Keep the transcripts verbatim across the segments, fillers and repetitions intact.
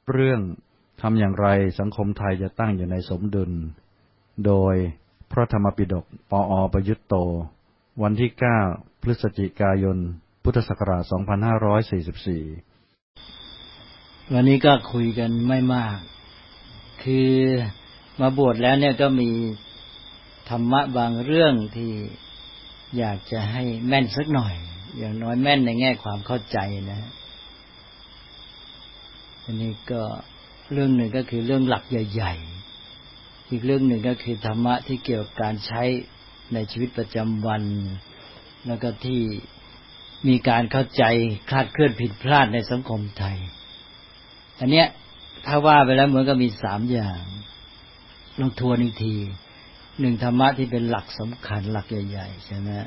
เรื่องทำอย่างไรสังคมไทยจะตั้งอยู่ในสมดุลโดยพระธรรมปิฎกปอประยุตโตวันที่เก้าพฤศจิกายนพุทธศักราชสองพันห้าร้อยสี่สิบสี่วันนี้ก็คุยกันไม่มากคือมาบวชแล้วเนี่ยก็มีธรรมะบางเรื่องที่อยากจะให้แม่นสักหน่อยอย่างน้อยแม่นในแง่ความเข้าใจนะอันนี้ก็เรื่องหนึ่งก็คือเรื่องหลักใหญ่ๆอีกเรื่องหนึ่งก็คือธรรมะที่เกี่ยวกับการใช้ในชีวิตประจำวันแล้วก็ที่มีการเข้าใจคลาดเคลื่อนผิดพลาดในสังคมไทยอันเนี้ยถ้าว่าไปแล้วเหมือนกับมีสามอย่างลองทวนอีกทีหนึ่งธรรมะที่เป็นหลักสำคัญหลักใหญ่ๆใช่ไหม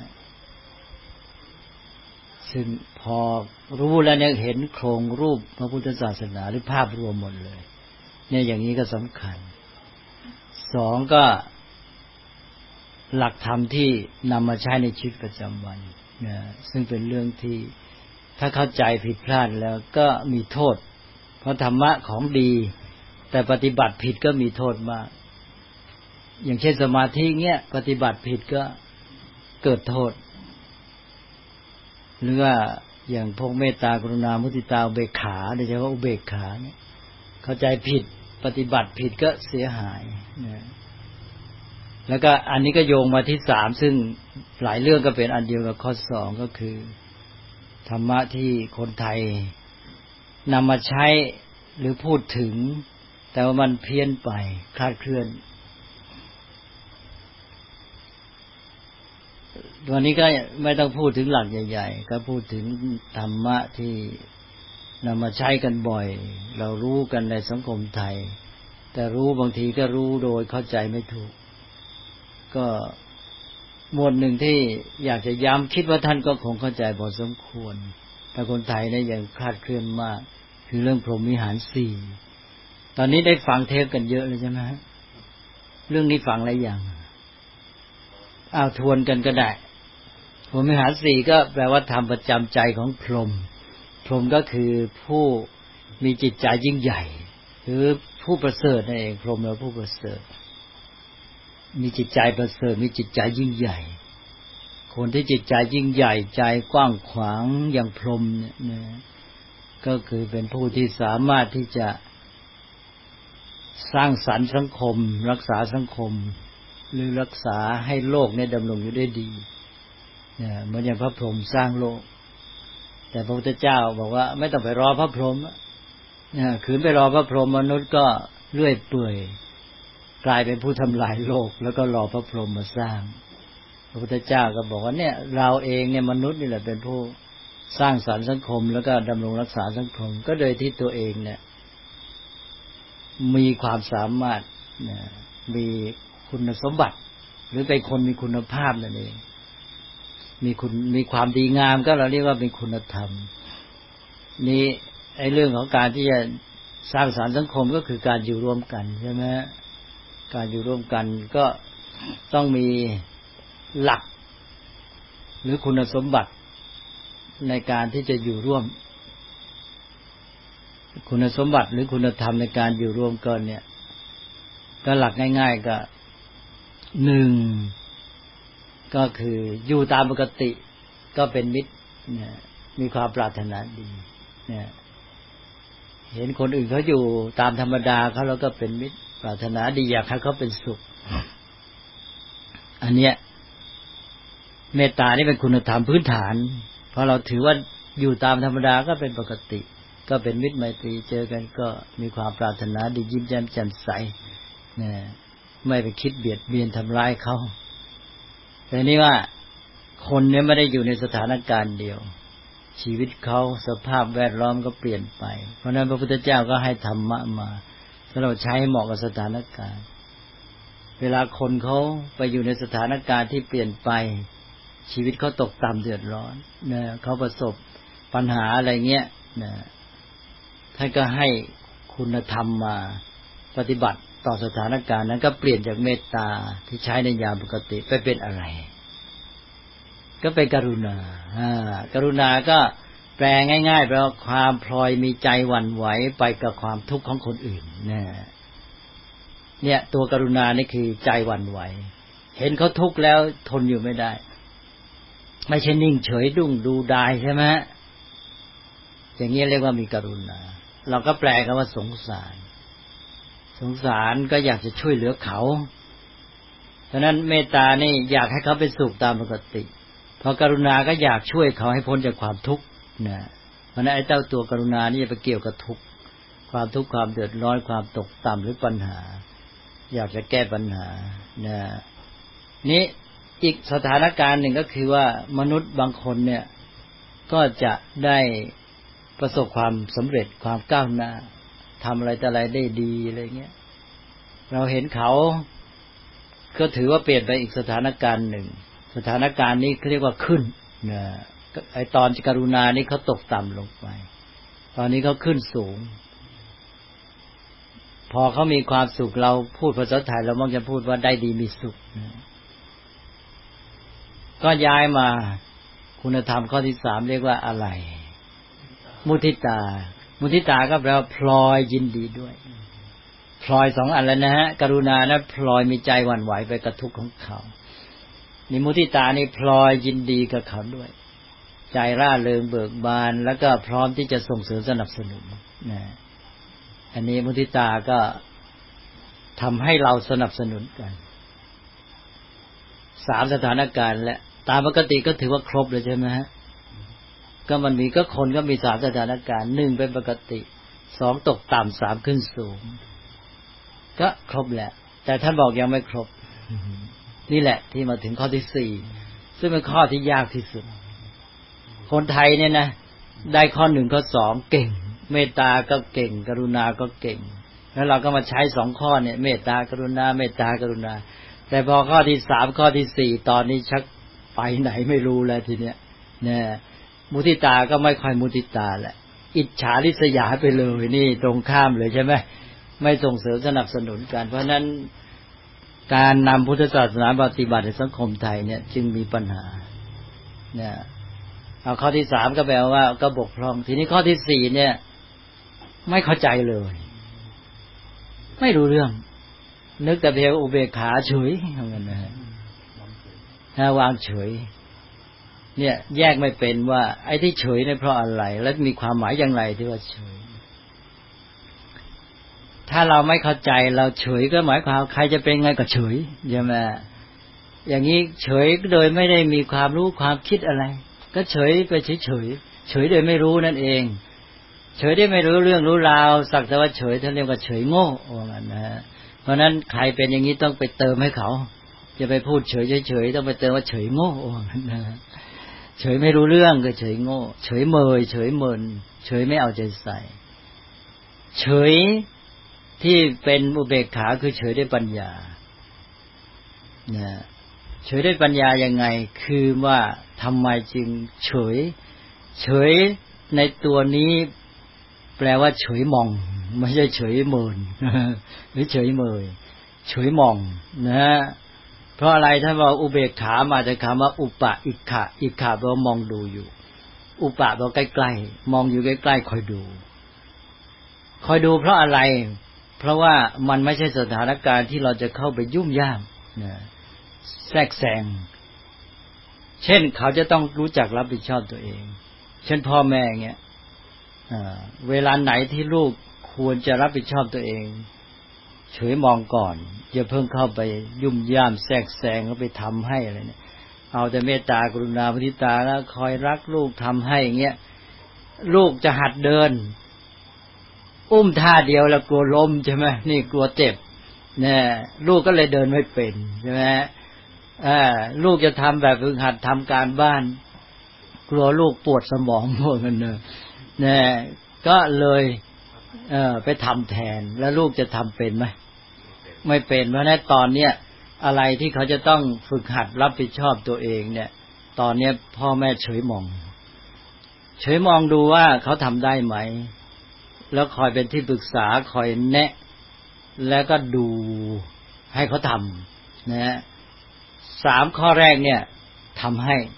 ซึ่งพอรู้แล้วเนี่ยเห็นโครงรูปพระพุทธศาสนาหรือภาพรวมหมดเลยเนี่ยอย่างนี้ก็สำคัญสองก็หลักธรรมที่นำมาใช้ในชีวิตประจำวันนะซึ่งเป็นเรื่องที่ถ้าเข้าใจผิดพลาดแล้วก็มีโทษเพราะธรรมะของดีแต่ปฏิบัติผิดก็มีโทษมากอย่างเช่นสมาธิเงี้ยปฏิบัติผิดก็เกิดโทษหรือว่าอย่างพวกเมตตากรุณามุทิตาอุเบกขาโดยเฉพาะอุเบกขาเนี่ยเข้าใจผิดปฏิบัติผิดก็เสียหายนะแล้วก็อันนี้ก็โยงมาที่สามซึ่งหลายเรื่องก็เป็นอันเดียวกับข้อสองก็คือธรรมะที่คนไทยนำมาใช้หรือพูดถึงแต่ว่ามันเพี้ยนไปคลาดเคลื่อนวันนี้ก็ไม่ต้องพูดถึงหลักใหญ่ๆก็พูดถึงธรรมะที่นำมาใช้กันบ่อยเรารู้กันในสังคมไทยแต่รู้บางทีก็รู้โดยเข้าใจไม่ถูกก็หมวดหนึ่งที่อยากจะย้ำคิดว่าท่านก็คงเข้าใจพอสมควรแต่คนไทยเนี่ยยังคลาดเคลื่อนมากคือเรื่องพรหมวิหารสี่ตอนนี้ได้ฟังเทปกันเยอะเลยใช่ไหมฮะเรื่องนี้ฟังอะไรอย่างอ้าวทวนกันก็ได้พรหมวิหารสี่ก็แปลว่าธรรมประจำใจของพรหมพรหมก็คือผู้มีจิตใจยิ่งใหญ่หรือผู้ประเสริฐนั่นเองพรหมแปลว่าผู้ประเสริฐมีจิตใจประเสริฐมีจิตใจยิ่งใหญ่คนที่จิตใจยิ่งใหญ่ใจกว้างขวางอย่างพรหมเนี่ยนะก็คือเป็นผู้ที่สามารถที่จะสร้างสรรค์สังคมรักษาสังคมหรือรักษาให้โลกเนี่ยดำรงอยู่ได้ดีเนี่ยเหมือนอย่างพระพรหมสร้างโลกแต่พระพุทธเจ้าบอกว่าไม่ต้องไปรอพระพรหมเนี่ยขืนไปรอพระพรหมมนุษย์ก็เลื่อยเปื่อยกลายเป็นผู้ทำลายโลกแล้วก็รอพระพรหมมาสร้างพระพุทธเจ้าก็บอกว่าเนี่ยเราเองเนี่ยมนุษย์นี่แหละเป็นผู้สร้างสรรค์สังคมแล้วก็ดำรงรักษาสังคมก็โดยที่ตัวเองเนี่ยมีความสามารถนะมีคุณสมบัติหรือเป็นคนมีคุณภาพนั่นเองมีคุณมีความดีงามก็เราเรียกว่าเป็นคุณธรรมนี่ไอ้เรื่องของการที่จะสร้างสรรค์สังคมก็คือการอยู่ร่วมกันใช่ไหมการอยู่ร่วมกันก็ต้องมีหลักหรือคุณสมบัติในการที่จะอยู่ร่วมคุณสมบัติหรือคุณธรรมในการอยู่ร่วมกันเนี่ยก็หลักง่ายๆก็หนึ่งก็คืออยู่ตามปกติก็เป็นมิตรเนี่ยมีความปรารถนาดีเนี่ยเห็นคนอื่นเขาอยู่ตามธรรมดาเขาแล้วก็เป็นมิตรปรารถนาดีอยากให้เขาเป็นสุขอันเนี้ยเมตตานี่เป็นคุณธรรมพื้นฐานเพราะเราถือว่าอยู่ตามธรรมดาก็เป็นปกติก็เป็นมิตรไมตรีเจอกันก็มีความปรารถนาดียิ้มแย้มแจ่มใสเนี่ยไม่ไปคิดเบียดเบียนทำร้ายเขาแต่นี่ว่าคนเนี่ยไม่ได้อยู่ในสถานการณ์เดียวชีวิตเขาสภาพแวดล้อมก็เปลี่ยนไปเพราะนั้นพระพุทธเจ้าก็ให้ธรรมะมาถ้าเราใช้เหมาะกับสถานการณ์เวลาคนเขาไปอยู่ในสถานการณ์ที่เปลี่ยนไปชีวิตเขาตกต่ำเดือดร้อนนะเขาประสบปัญหาอะไรเงี้ยนะท่านก็ให้คุณธรรมมาปฏิบัติต่อสถานการณ์นั้นก็เปลี่ยนจากเมตตาที่ใช้ในยามปกติไปเป็นอะไรก็เป็นกรุณาอ่ากรุณาก็แปลง่ายๆแปลว่าความพลอยมีใจหวั่นไหวไปกับความทุกข์ของคนอื่นเนี่ยเนี่ยตัวกรุณานี่คือใจหวั่นไหวเห็นเขาทุกข์แล้วทนอยู่ไม่ได้ไม่ใช่นิ่งเฉยดุ้งดูดายใช่ไหมอย่างนี้เรียกว่ามีกรุณาเราก็แปลกันว่าสงสารสงสารก็อยากจะช่วยเหลือเขาฉะนั้นเมตตานี่อยากให้เขาเป็นสุขตามปกติพอกรุณาก็อยากช่วยเขาให้พ้นจากความทุกข์นะเพราะนั้นไอ้เจ้าตัวกรุณานี่จะไปเกี่ยวกับทุกข์ความทุกข์ความเดือดร้อนความตกต่ำหรือปัญหาอยากจะแก้ปัญหานะนี้อีกสถานการณ์หนึ่งก็คือว่ามนุษย์บางคนเนี่ยก็จะได้ประสบความสำเร็จความก้าวหน้าทำอะไรแต่อะไรได้ดีอะไรเงี้ยเราเห็นเขาก็ถือว่าเปลี่ยนไปอีกสถานการณ์หนึ่งสถานการณ์นี้เรียกว่าขึ้นนะไอตอนกรุณานี่เขาตกต่ำลงไปตอนนี้เขาขึ้นสูงพอเขามีความสุขเราพูดภาษาไทยเรามักจะพูดว่าได้ดีมีสุขนะก็ย้ายมาคุณธรรมข้อที่สามเรียกว่าอะไรมุทิตามุทิตาก็แปลว่าพลอยยินดีด้วยพลอยสองอันแล้วนะฮะกรุณานะพลอยมีใจหวั่นไหวไปกับทุกข์ของเขานี่มุทิตานี่พลอยยินดีกับเขาด้วยใจร่าเริงเบิกบานแล้วก็พร้อมที่จะส่งเสริมสนับสนุนนะอันนี้มุทิตาก็ทำให้เราสนับสนุนกันสามสถานการณ์และตามปกติก็ถือว่าครบเลยใช่ไหมฮะก็มันมีก็คนก็มีสามสถานการณ์หนึ่งเป็นปกติสองตกต่ำสามขึ้นสูงก็ครบแหละแต่ท่านบอกยังไม่ครบนี่แหละที่มาถึงข้อที่สี่ซึ่งเป็นข้อที่ยากที่สุดคนไทยเนี่ยนะได้ข้อหนึ่งข้อสองเก่งเมตตาก็เก่งกรุณาก็เก่งแล้วเราก็มาใช้สองข้อเนี่ยเมตตากรุณาเมตตากรุณาแต่พอข้อที่สามข้อที่สี่ตอนนี้ชักไปไหนไม่รู้แล้วทีเนี้ยเนี่ยมุทิตาก็ไม่ค่อยมุทิตาแหละอิจฉาริษยาไปเลยนี่ตรงข้ามเลยใช่ไหมไม่ส่งเสริมสนับสนุนกันเพราะนั้นการนำพุทธศาสนาปฏิบัติในสังคมไทยเนี่ยจึงมีปัญหาเนี่ยเอาข้อที่สามก็แปลว่าก็บกพร่องทีนี้ข้อที่สี่เนี่ยไม่เข้าใจเลยไม่รู้เรื่องนึกแต่เพียงอุเบกขาเฉยเหมือนกันนะฮะถ้าวางเฉยเนี่ยแยกไม่เป็นว่าไอ้ที่เฉยเนี่ยเพราะอะไรและมีความหมายอย่างไรที่ว่าเฉยถ้าเราไม่เข้าใจเราเฉยก็หมายความใครจะเป็นไงก็เฉยใช่ไหมอย่างนี้เฉยโดยไม่ได้มีความรู้ความคิดอะไรก็เฉยไปเฉยเฉยเฉยโดยไม่รู้นั่นเองเฉยได้ไม่รู้เรื่องรู้ราวสักแต่ว่าเฉยท่านเรียกว่าเฉยโง่ว่างั้นนะเพราะนั้นใครเป็นอย่างนี้ต้องไปเติมให้เขาจะไปพูดเฉยเฉยต้องไปเติมว่าเฉยโง่ว่างั้นนะเฉยไม่รู้เรื่องก็เฉยโง่เฉยเมยเฉยเมินเฉยไม่เอาใจใส่เฉยที่เป็นอุเบกขาคือเฉยด้วยปัญญานะเฉยด้วยปัญญายังไงคือว่าทำไมจึงเฉยเฉยในตัวนี้แปลว่าเฉยมองไม่ใช่เฉยเมินหรือเฉยเมยเฉยมองนะเพราะอะไรท่านบอกอุเบกขามาจากคำว่าอุปะอิกขะอิกขะแปลว่ามองดูอยู่อุปะแปลว่าใกล้ๆมองอยู่ใกล้ๆคอยดูคอยดูเพราะอะไรเพราะว่ามันไม่ใช่สถานการณ์ที่เราจะเข้าไปยุ่มย่ามนะแทรกแซงเช่นเขาจะต้องรู้จักรับผิดชอบตัวเองเช่นพ่อแม่เงี้ยเวลาไหนที่ลูกควรจะรับผิดชอบตัวเองเฉยมองก่อนอย่าเพิ่งเข้าไปยุ่มย่ามแทรกแซงแล้วไปทำให้อะไรเนี่ยเอาแต่เมตตากรุณามุทิตาแล้วคอยรักลูกทำให้เงี้ยลูกจะหัดเดินอุ้มท่าเดียวแล้วกลัวล้มใช่ไหมนี่กลัวเจ็บเนี่ยลูกก็เลยเดินไม่เป็นใช่ไหมอ่าลูกจะทำแบบฝึกหัดทำการบ้านกลัวลูกปวดสมองหมดกันเนอะเนี่ยก็เลยเออไปทำแทนแล้วลูกจะทำเป็นไหมไม่เป็นเพราะนั้นตอนเนี้ยอะไรที่เขาจะต้องฝึกหัดรับผิดชอบตัวเองเนี่ยตอนเนี้ยพ่อแม่เฉยมองเฉยมองดูว่าเขาทำได้ไหมแล้วคอยเป็นที่ปรึกษาคอยแนะแล้วก็ดูให้เขาทำนะฮะสามข้อแรกเนี่ยทำให้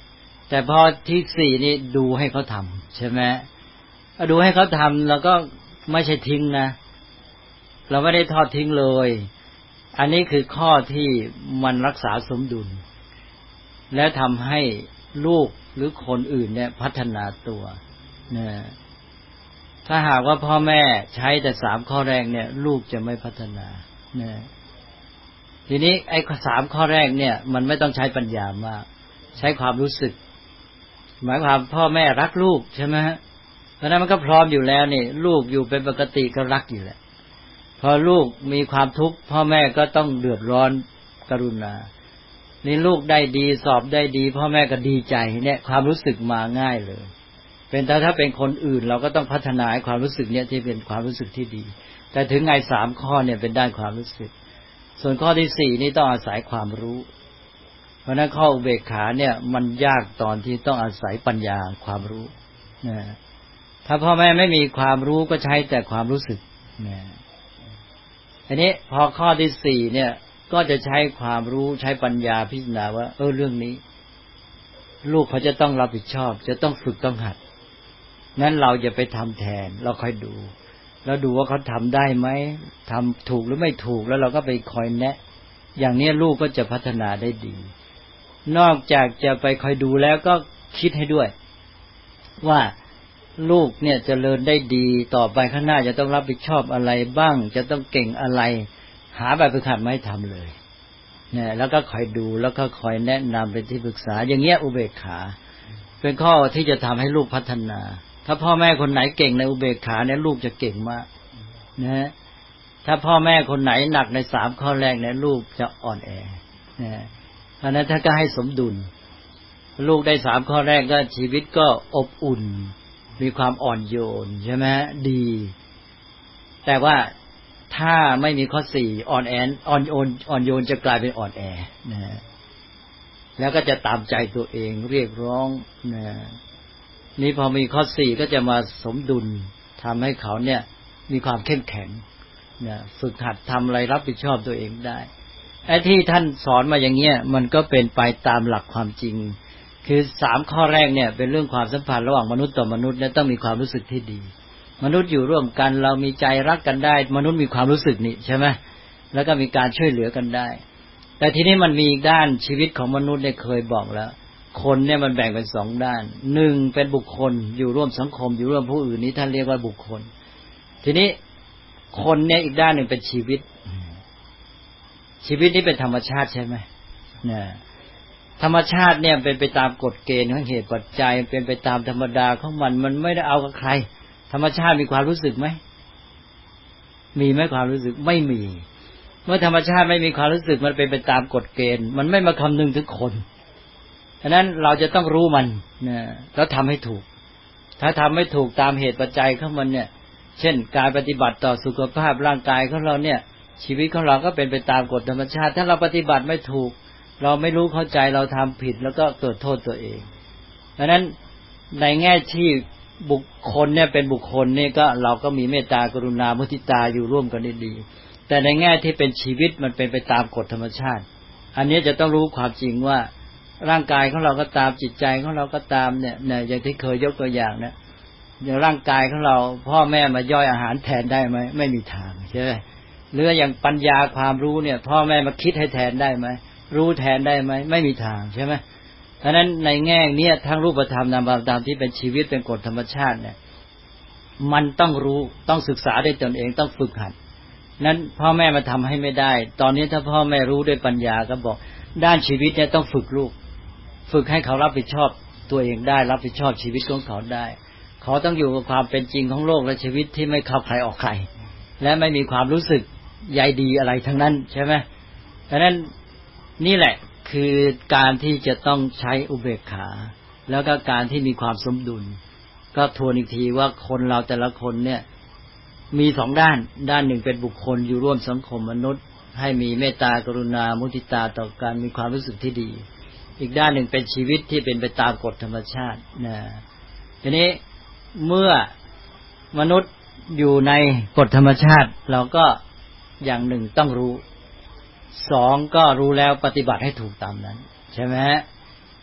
แต่พอที่สี่นี่ดูให้เขาทำใช่ไหมดูให้เขาทำแล้วก็ไม่ใช่ทิ้งนะเราไม่ได้ทอดทิ้งเลยอันนี้คือข้อที่มันรักษาสมดุลและทำให้ลูกหรือคนอื่นเนี่ยพัฒนาตัวนะถ้าหากว่าพ่อแม่ใช้แต่สามข้อแรกเนี่ยลูกจะไม่พัฒนานะทีนี้ไอ้สามข้อแรกเนี่ยมันไม่ต้องใช้ปัญญามากใช้ความรู้สึกหมายความพ่อแม่รักลูกใช่ไหมฮะเพราะนั้นมันก็พร้อมอยู่แล้วนี่ลูกอยู่เป็นปกติก็รักอยู่แหละพอลูกมีความทุกข์พ่อแม่ก็ต้องเดือดร้อนกรุณานี่ลูกได้ดีสอบได้ดีพ่อแม่ก็ดีใจเนี่ยความรู้สึกมาง่ายเลยเป็นแต่ถ้าเป็นคนอื่นเราก็ต้องพัฒนาความรู้สึกเนี่ยที่เป็นความรู้สึกที่ดีแต่ถึงไงสามข้อเนี่ยเป็นด้านความรู้สึกส่วนข้อที่สี่นี่ต้องอาศัยความรู้เพราะนั้นข้ออุเบกขาเนี่ยมันยากตอนที่ต้องอาศัยปัญญาความรู้นะถ้าพ่อแม่ไม่มีความรู้ก็ใช้แต่ความรู้สึกนะทีนี้พอข้อที่สี่เนี่ยก็จะใช้ความรู้ใช้ปัญญาพิจารณาว่าเออเรื่องนี้ลูกเขาจะต้องรับผิดชอบจะต้องฝึกต้องหัดนั้นเราอย่าไปทำแทนเราคอยดูแล้วดูว่าเขาทำได้ไหมทำถูกหรือไม่ถูกแล้วเราก็ไปคอยแนะอย่างนี้ลูกก็จะพัฒนาได้ดีนอกจากจะไปคอยดูแล้วก็คิดให้ด้วยว่าลูกเนี่ยเจริญได้ดีต่อไปข้างหน้าจะต้องรับผิดชอบอะไรบ้างจะต้องเก่งอะไรหาแบบฝึกหัดมาให้ทำเลยเนี่ยแล้วก็คอยดูแล้วก็คอยแนะนำเป็นที่ปรึกษาอย่างเงี้ยอุเบกขาเป็นข้อที่จะทำให้ลูกพัฒนาถ้าพ่อแม่คนไหนเก่งในอุเบกขาเนี่ยลูกจะเก่งมากนะถ้าพ่อแม่คนไหนหนักในสามข้อแรกเนี่ยลูกจะอ่อนแอนะเพราะนั้นถ้าก็ให้สมดุลลูกได้สามข้อแรกก็ชีวิตก็อบอุ่นมีความอ่อนโยนใช่ไหมดีแต่ว่าถ้าไม่มีข้อสี่อ่อนแออ่อนโยนอ่อนโยนจะกลายเป็นอ่อนแอนะแล้วก็จะตามใจตัวเองเรียกร้องนะนี่พอมีข้อสี่ก็จะมาสมดุลทำให้เขาเนี่ยมีความเข้มแข็งนะฝึกหัดทำอะไรรับผิดชอบตัวเองได้ไอ้ที่ท่านสอนมาอย่างเงี้ยมันก็เป็นไปตามหลักความจริงคือสามข้อแรกเนี่ยเป็นเรื่องความสัมพันธ์ระหว่างมนุษย์ต่อมนุษย์เนี่ยต้องมีความรู้สึกที่ดีมนุษย์อยู่ร่วมกันเรามีใจรักกันได้มนุษย์มีความรู้สึกนี่ใช่ไหมแล้วก็มีการช่วยเหลือกันได้แต่ทีนี้มันมีอีกด้านชีวิตของมนุษย์เนี่ยเคยบอกแล้วคนเนี่ยมันแบ่งเป็นสองด้านหนึ่งเป็นบุคคลอยู่ร่วมสังคมอยู่ร่วมผู้อื่นนี้ท่านเรียกว่าบุคคลทีนี้คนเนี่ยอีกด้านหนึ่งเป็นชีวิตชีวิตนี้เป็นธรรมชาติใช่ไหมเนี่ยธรรมชาติเนี่ยเป็นไปตามกฎเกณฑ์ของเหตุปัจจัยเป็นไปตามธรรมดาของมันมันไม่ได้เอากับใครธรรมชาติมีความรู้สึกไหมมีไหมความรู้สึกไม่มีเมื่อธรรมชาติไม่มีความรู้สึกมันเป็นไปตามกฎเกณฑ์มันไม่มาคำนึงถึงคนฉะนั้นเราจะต้องรู้มันนะแล้วทำให้ถูกถ้าทำไม่ถูกตามเหตุปัจจัยของมันเนี่ยเช่นการปฏิบัติต่อสุขภาพร่างกายของเราเนี่ยชีวิตของเราก็เป็นไปตามกฎธรรมชาติถ้าเราปฏิบัติไม่ถูกเราไม่รู้เข้าใจเราทำผิดแล้วก็เกิดโทษตัวเองฉะนั้นในแง่ที่บุคคลเนี่ยเป็นบุคคลนี่ก็เราก็มีเมตตากรุณามุทิตาอยู่ร่วมกันได้ดีแต่ในแง่ที่เป็นชีวิตมันเป็นไปตามกฎธรรมชาติอันนี้จะต้องรู้ความจริงว่าร่างกายของเราก็ตามจิตใจของเราก็ตามเนี่ยเนี่ยอย่างที่เคยยกตัวอย่างเนี่ยอย่างร่างกายของเราพ่อแม่มาย่อยอาหารแทนได้ไหมไม่มีทางใช่ไหมหรืออย่างปัญญาความรู้เนี่ยพ่อแม่มาคิดให้แทนได้ไหมรู้แทนได้ไหมไม่มีทางใช่ไหมเพราะฉะนั้นในแง่นี้ทั้งรูปธรรมนามธรรมที่เป็นชีวิตเป็นกฎธรรมชาติเนี่ยมันต้องรู้ต้องศึกษาด้วยตนเองต้องฝึกหัดนั้นพ่อแม่มาทำให้ไม่ได้ตอนนี้ถ้าพ่อแม่รู้ด้วยปัญญาก็บอกด้านชีวิตเนี่ยต้องฝึกลูกฝึกให้เขารับผิดชอบตัวเองได้รับผิดชอบชีวิตของเขาได้เขาต้องอยู่กับความเป็นจริงของโลกและชีวิตที่ไม่เข้าใครออกใครและไม่มีความรู้สึกใยดีอะไรทั้งนั้นใช่ไหมเพราะฉะนั้นนี่แหละคือการที่จะต้องใช้อุเบกขาแล้วก็การที่มีความสมดุลก็ทวนอีกทีว่าคนเราแต่ละคนเนี่ยมีสองด้านด้านหนึ่งเป็นบุคคลอยู่ร่วมสังคมมนุษย์ให้มีเมตตากรุณามุทิตาต่อกันมีความรู้สึกที่ดีอีกด้านหนึ่งเป็นชีวิตที่เป็นไปตามกฎธรรมชาตินะทีนี้เมื่อมนุษย์อยู่ในกฎธรรมชาติเราก็อย่างหนึ่งต้องรู้สองก็รู้แล้วปฏิบัติให้ถูกตามนั้นใช่ไหม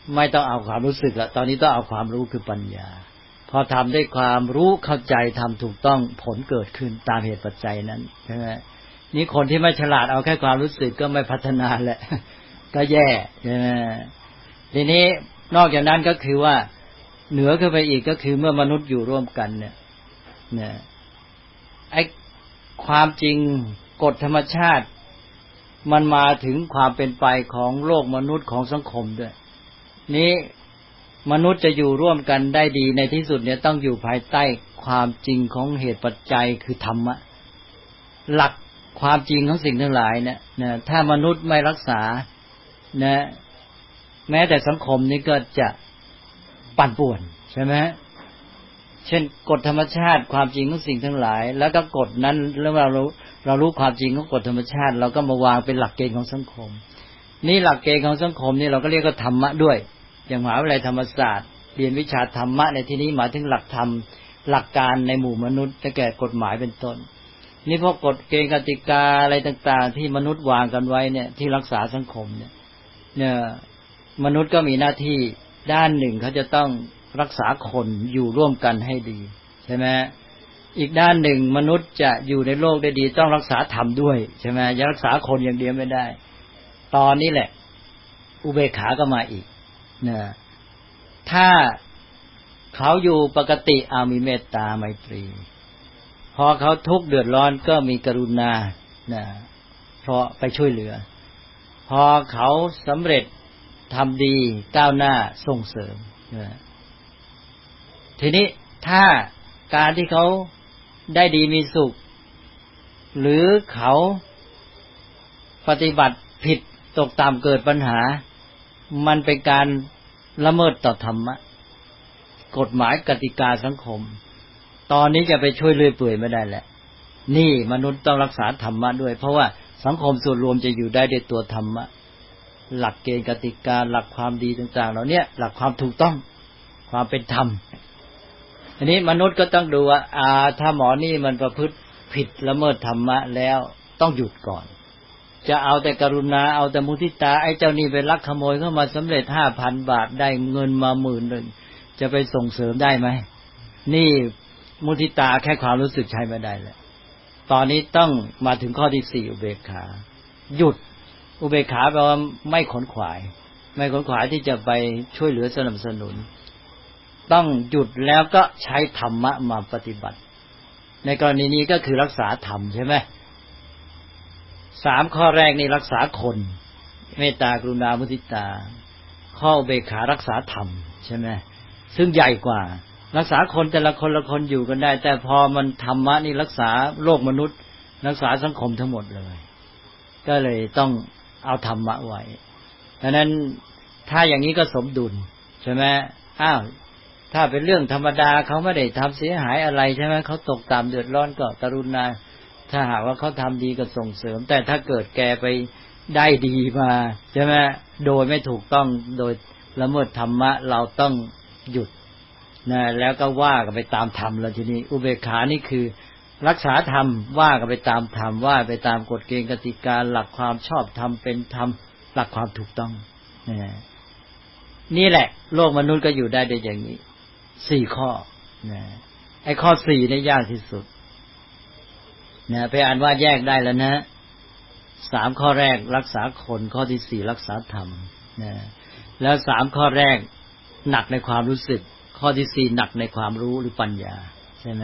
ไม่ต้องเอาความรู้สึกละตอนนี้ต้องเอาความรู้คือปัญญาพอทำด้วยความรู้เข้าใจทำถูกต้องผลเกิดขึ้นตามเหตุปัจจัยนั้นใช่ไหมนี่คนที่ไม่ฉลาดเอาแค่ความรู้สึกก็ไม่พัฒนาแหละก็แย่ใช่ไหมทีนี้นอกจากนั้นก็คือว่าเหนือขึ้นไปอีกก็คือเมื่อมนุษย์อยู่ร่วมกันเนี่ยเนี่ยไอ้ความจริงกฎธรรมชาติมันมาถึงความเป็นไปของโลกมนุษย์ของสังคมด้วยนี้มนุษย์จะอยู่ร่วมกันได้ดีในที่สุดเนี่ยต้องอยู่ภายใต้ความจริงของเหตุปัจจัยคือธรรมะหลักความจริงของสิ่งทั้งหลายเนี่ยนะถ้ามนุษย์ไม่รักษานะแม้แต่สังคมนี้ก็จะปั่นป่วนใช่ไหมเช่นกฎธรรมชาติความจริงของสิ่งทั้งหลายแล้วก็กฎนั้นแล้วเรารู้เรารู้ความจริงของกฎธรรมชาติเราก็มาวางเป็นหลักเกณฑ์ของสังคมนี่หลักเกณฑ์ของสังคมนี่เราก็เรียกว่าธรรมะด้วยอย่างมหาวิทยาลัยธรรมศาสตร์เรียนวิชาธรรมะในที่นี้หมายถึงหลักธรรมหลักการในหมู่มนุษย์ได้แก่กฎหมายเป็นต้นนี่พวกกฎเกณฑ์กติกาอะไรต่างๆที่มนุษย์วางกันไว้เนี่ยที่รักษาสังคมเนี่ยเนี่ยมนุษย์ก็มีหน้าที่ด้านหนึ่งเขาจะต้องรักษาคนอยู่ร่วมกันให้ดีใช่ไหมอีกด้านหนึ่งมนุษย์จะอยู่ในโลกได้ดีต้องรักษาธรรมด้วยใช่ไหมจะรักษาคนอย่างเดียวไม่ได้ตอนนี้แหละอุเบกขาก็มาอีกนะถ้าเขาอยู่ปกติเอามีเมตตาไมตรีพอเขาทุกข์เดือดร้อนก็มีกรุณานะเพราะไปช่วยเหลือพอเขาสำเร็จทำดีก้าวหน้าส่งเสริมนะทีนี้ถ้าการที่เขาได้ดีมีสุขหรือเขาปฏิบัติผิดตกต่ำเกิดปัญหามันเป็นการละเมิดต่อธรรมะกฎหมายกติกาสังคมตอนนี้จะไปช่วยเลื่อยเปื่อยไม่ได้แหละนี่มนุษย์ต้องรักษาธรรมะด้วยเพราะว่าสังคมส่วนรวมจะอยู่ได้ด้วยตัวธรรมะหลักเกณฑ์กติกาหลักความดีต่างๆเหล่านี้หลักความถูกต้องความเป็นธรรมอันนี้มนุษย์ก็ต้องดูว่าอ่าถ้าหมอนี่มันประพฤติผิดละเมิดธรรมะแล้วต้องหยุดก่อนจะเอาแต่กรุณาเอาแต่มุทิตาไอ้เจ้านี่ไปลักขโมยเข้ามาสำเร็จ ห้าพัน บาทได้เงินมา หมื่น นึงจะไปส่งเสริมได้ไหมนี่มุทิตาแค่ความรู้สึกใช้ไม่ได้แล้วตอนนี้ต้องมาถึงข้อที่สี่อุเบกขาหยุดอุเบกขาแปลว่าไม่ขนขวายไม่ขนขวายที่จะไปช่วยเหลือสนับสนุนต้องหยุดแล้วก็ใช้ธรรมะมาปฏิบัติในกรณีนี้ก็คือรักษาธรรมใช่ไหมสามข้อแรกนี่รักษาคนเมตตากรุณามุทิตาข้ออุเบกขารักษาธรรมใช่ไหมซึ่งใหญ่กว่ารักษาคนแต่ละคนละคนอยู่กันได้แต่พอมันธรรมะนี่รักษาโลกมนุษย์รักษาสังคมทั้งหมดเลยก็เลยต้องเอาธรรมะไว้ดังนั้นถ้าอย่างนี้ก็สมดุลใช่ไหมอ้าวถ้าเป็นเรื่องธรรมดาเขาไม่ได้ทำเสียหายอะไรใช่ไหมเขาตกต่ำเดือดร้อนก็กรุณาถ้าหากว่าเขาทำดีก็ส่งเสริมแต่ถ้าเกิดแกไปได้ดีมาใช่ไหมโดยไม่ถูกต้องโดยละเมิดธรรมะเราต้องหยุดนะแล้วก็ว่ากันไปตามธรรมแล้วทีนี้อุเบกขานี่คือรักษาธรรมว่ากันไปตามธรรมว่าไปตามกฎเกณฑ์กติกาหลักความชอบธรรมเป็นธรรมหลักความถูกต้องนะนี่แหละโลกมนุษย์ก็อยู่ได้ด้วยอย่างนี้สี่ข้อนะไอ้ข้อสี่นี่ยากที่สุดนะไปอ่านว่าแยกได้แล้วนะสามข้อแรกรักษาคนข้อที่สี่รักษาธรรมนะแล้วสามข้อแรกหนักในความรู้สึกข้อที่สี่หนักในความรู้หรือปัญญาใช่ไหม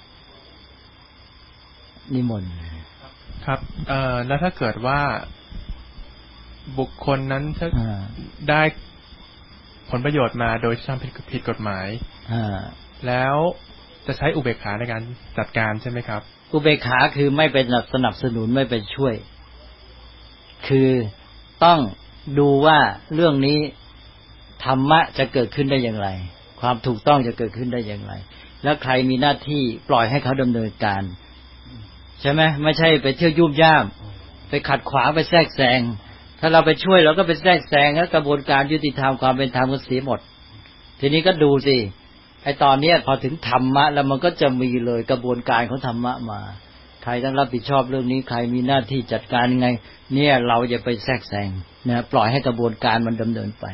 นิมนต์ครับเอ่อแล้วถ้าเกิดว่าบุคคลนั้นถ้าได้ผลประโยชน์มาโดยทำผิดผิดกฎหมายแล้วจะใช้อุเบกขาในการจัดการใช่ไหมครับอุเบกขาคือไม่เป็นสนับสนุนไม่เป็นช่วยคือต้องดูว่าเรื่องนี้ธรรมะจะเกิดขึ้นได้อย่างไรความถูกต้องจะเกิดขึ้นได้อย่างไรแล้วใครมีหน้าที่ปล่อยให้เขาดำเนินการใช่ไหมไม่ใช่ไปเที่ยวยุ่มย่ามไปขัดขวางไปแทรกแซงถ้าเราไปช่วยเราก็ไปแทรกแซงแล้วกระบวนการยุติธรรมความเป็นธรรมก็เสียหมดทีนี้ก็ดูสิไอ้ตอนนี้พอถึงธรรมะแล้วมันก็จะมีเลยกระบวนการของธรรมะมาใครต้องรับผิดชอบเรื่องนี้ใครมีหน้าที่จัดการยังไงเนี่ยเราอย่าไปแทรกแซงนะปล่อยให้กระบวนการมันดำเนินไป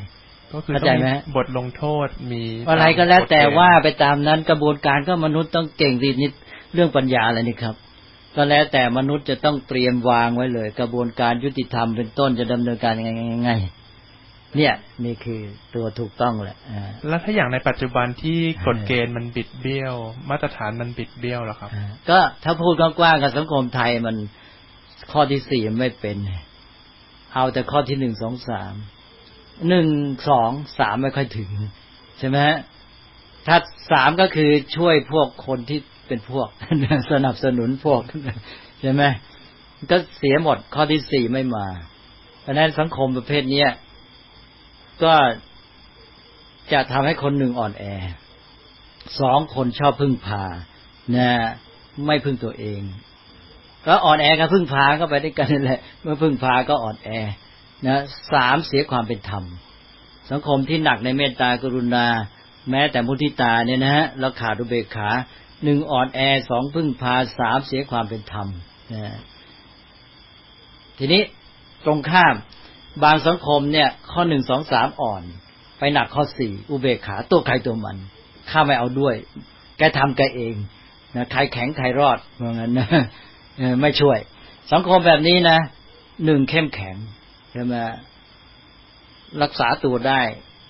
ก็คือต้องมีบทลงโทษมีอะไรก็แล้วแต่ว่าไปตามนั้นกระบวนการก็มนุษย์ต้องเก่งดีนิดเรื่องปัญญาอะไรนี่ครับก็แล้วแต่มนุษย์จะต้องเตรียมวางไว้เลยกระบวนการยุติธรรมเป็นต้นจะดำเนินการยังไงยังไงเนี่ยนี่คือตัวถูกต้องแหละแล้วถ้าอย่างในปัจจุบันที่กฎเกณฑ์มันบิดเบี้ยวมาตรฐานมันบิดเบี้ยวแล้วครับก็ถ้าพูดกว้างๆกับสังคมไทยมันข้อที่สี่ไม่เป็นเอาแต่ข้อที่หนึ่งสองสามหนึ่งสองสามไม่ค่อยถึงใช่ไหมถ้าสามก็คือช่วยพวกคนที่เป็นพวกสนับสนุนพวกใช่ไหมก็เสียหมดข้อที่สี่ไม่มาเพราะนั้นสังคมประเภทนี้ก็จะทำให้คนหนึ่งอ่อนแอสองคนชอบพึ่งพานะไม่พึ่งตัวเองก็อ่อนแอกับพึ่งพาก็ไปด้วยกันนั่นแหละเมื่อพึ่งพาก็อ่อนแอนะสามเสียความเป็นธรรมสังคมที่หนักในเมตตากรุณาแม้แต่มุทิตาเนี่ยนะฮะแล้วขาดอุเบกขาหนึ่งอ่อนแอสองพึ่งพาสามเสียความเป็นธรรมนะทีนี้ตรงข้ามบางสังคมเนี่ยข้อหนึ่งสองสามอ่อนไปหนักข้อสี่อุเบกขาตัวใครตัวมันข้าไม่เอาด้วยแกทำแกเองนะใครแข็งใครรอดเหมือนกันนะไม่ช่วยสังคมแบบนี้นะหนึ่งเข้มแข็งใช่ไหมรักษาตัวได้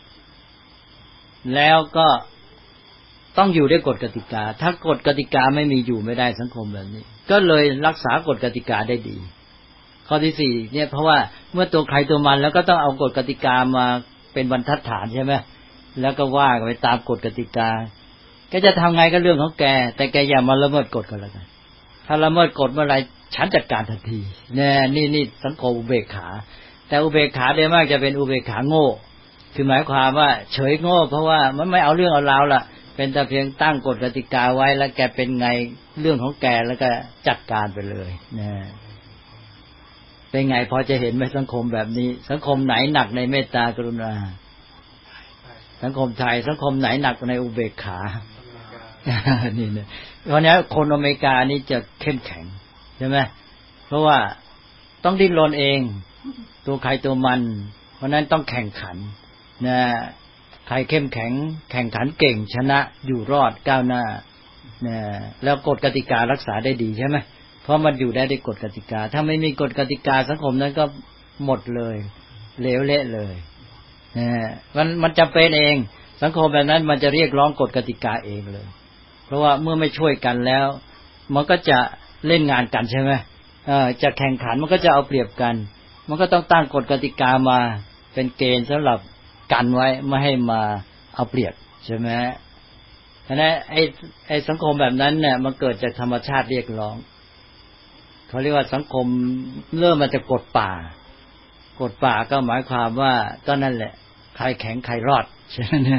แล้วก็ต้องอยู่ด้วยกฎกติกาถ้ากฎกติกาไม่มีอยู่ไม่ได้สังคมแบบนี้ก็เลยรักษากฎกติกาได้ดีข้อที่สี่เนี่ยเพราะว่าเมื่อตัวใครตัวมันแล้วก็ต้องเอากฎกติกามาเป็นบรรทัดฐานใช่ไหมแล้วก็ว่ากันไปตามกฎกติกาแกจะทำไงก็เรื่องของแกแต่แกอย่ามาละเมิดกฎกันแล้วกันถ้าละเมิดกฎเมื่อไรฉันจัดการทันทีเนี่ยนี่นี่สังคมอุเบกขาแต่อุเบกขาโดยมากจะเป็นอุเบกขาโง่คือหมายความว่าเฉยโง่เพราะว่ามันไม่เอาเรื่องเอาราวล่ะเป็นแต่เพียงตั้งกฎกติกาไว้แล้วแกเป็นไงเรื่องของแกแล้วก็จัดการไปเลยนะเป็นไงพอจะเห็นไหมสังคมแบบนี้สังคมไหนหนักในเมตตากรุณาสังคมไทยสังคมไหนหนักในอุเบกขานี่เนี่ยเพราะนี้คนอเมริกานี่จะเข้มแข็งใช่ไหมเพราะว่าต้องดิ้นรนเองตัวใครตัวมันเพราะนั้นต้องแข่งขันนะใครเข้มแข็งแข่งขันเก่งชนะอยู่รอดก้าวหน้านะแล้วกฎกติการักษาได้ดีใช่ไหมเพราะมันอยู่ได้ด้วยกฎกติกาถ้าไม่มีกฎกติกาสังคมนั้นก็หมดเลยเหลวเละเลยนะมันมันจำเป็นเองสังคมแบบนั้นมันจะเรียกร้องกฎกติกาเองเลยเพราะว่าเมื่อไม่ช่วยกันแล้วมันก็จะเล่นงานกันใช่ไหมเอ่อจะแข่งขันมันก็จะเอาเปรียบกันมันก็ต้องตั้งกฎกติกามาเป็นเกณฑ์สำหรับกันไว้ไม่ให้มาเอาเปรียบใช่ไหมฉะนั้นไอ้ไอ้สังคมแบบนั้นเนี่ยมันเกิดจากธรรมชาติเรียกร้องเขาเรียกว่าสังคมเริ่มมาจากกฎป่ากฎป่าก็หมายความว่าก็นั่นแหละใครแข็งใครรอดใช่ไหม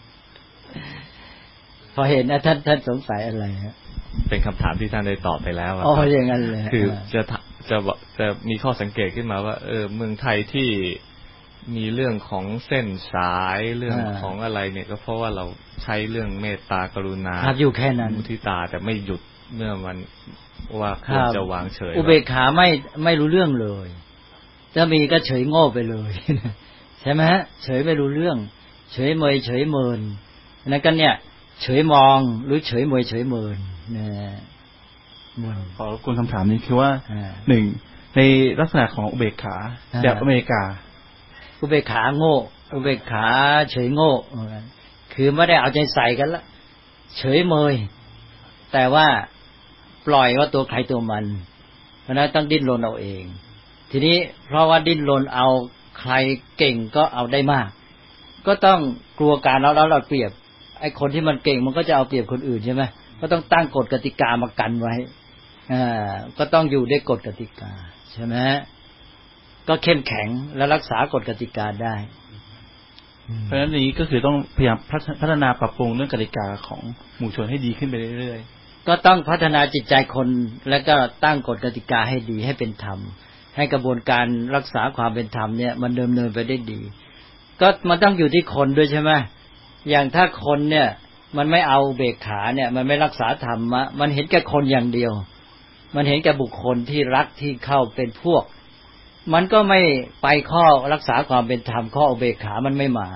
พอเห็นนะท่านท่านสงสัยอะไรฮะเป็นคำถามที่ท่านได้ตอบไปแล้วอ๋ออย่างนั้นเลยคือจะจะจะมีข้อสังเกตขึ้นมาว่าเออเมืองไทยที่มีเรื่องของเส้นสายเรื่องของอะไรเนี่ยก็เพราะว่าเราใช้เรื่องเมตตากรุณาอยู่แค่นั้นมุทิตาแต่ไม่หยุดเมื่อมันว่าควรจะวางเฉยอุเบกขาไม่ไม่รู้เรื่องเลยถ้ามีก็เฉยโง่ไปเลยใช่ไหมฮะเฉยไม่รู้เรื่องเฉยเมยเฉยเมินนั่นก็เนี่ยเฉยมองหรือเฉยเมยเฉยเมินนะขอรบกวนคำถามนี้คือว่าหนึ่งในลักษณะของอุเบกขาแบบอเมริกาอุเบกขาโง่อุเบกขาเฉยโง่คือไม่ได้เอาใจใส่กันละเฉยเมยแต่ว่าปล่อยว่าตัวใครตัวมันเพราะนั้นต้องดิ้นรนเอาเองทีนี้เพราะว่าดิ้นรนเอาใครเก่งก็เอาได้มากก็ต้องกลัวการเอาแล้วเราเปรียบไอ้คนที่มันเก่งมันก็จะเอาเปรียบคนอื่นใช่ไหมก็ต้องตั้งกฎกติกามากันไว้อ่าก็ต้องอยู่ด้วยกฎกติกาใช่ไหมก็เข้มแข็งและรักษากฎกติกาได้เพราะฉะนั้นนี้ก็คือต้องพยายามพัฒนาปรับปรุงเรื่องกติกาของหมู่ชนให้ดีขึ้นไปเรื่อยๆก็ต้องพัฒนาจิตใจคนแล้วก็ตั้งกฎกติกาให้ดีให้เป็นธรรมให้กระบวนการรักษาความเป็นธรรมเนี่ยมันดำเนินไปได้ดีก็มันต้องอยู่ที่คนด้วยใช่ไหมอย่างถ้าคนเนี่ยมันไม่เอาเบกขาเนี่ยมันไม่รักษาธรรมะมันเห็นแก่คนอย่างเดียวมันเห็นแก่บุคคลที่รักที่เข้าเป็นพวกมันก็ไม่ไปข้อรักษาความเป็นธรรมข้ออุเบกขามันไม่มา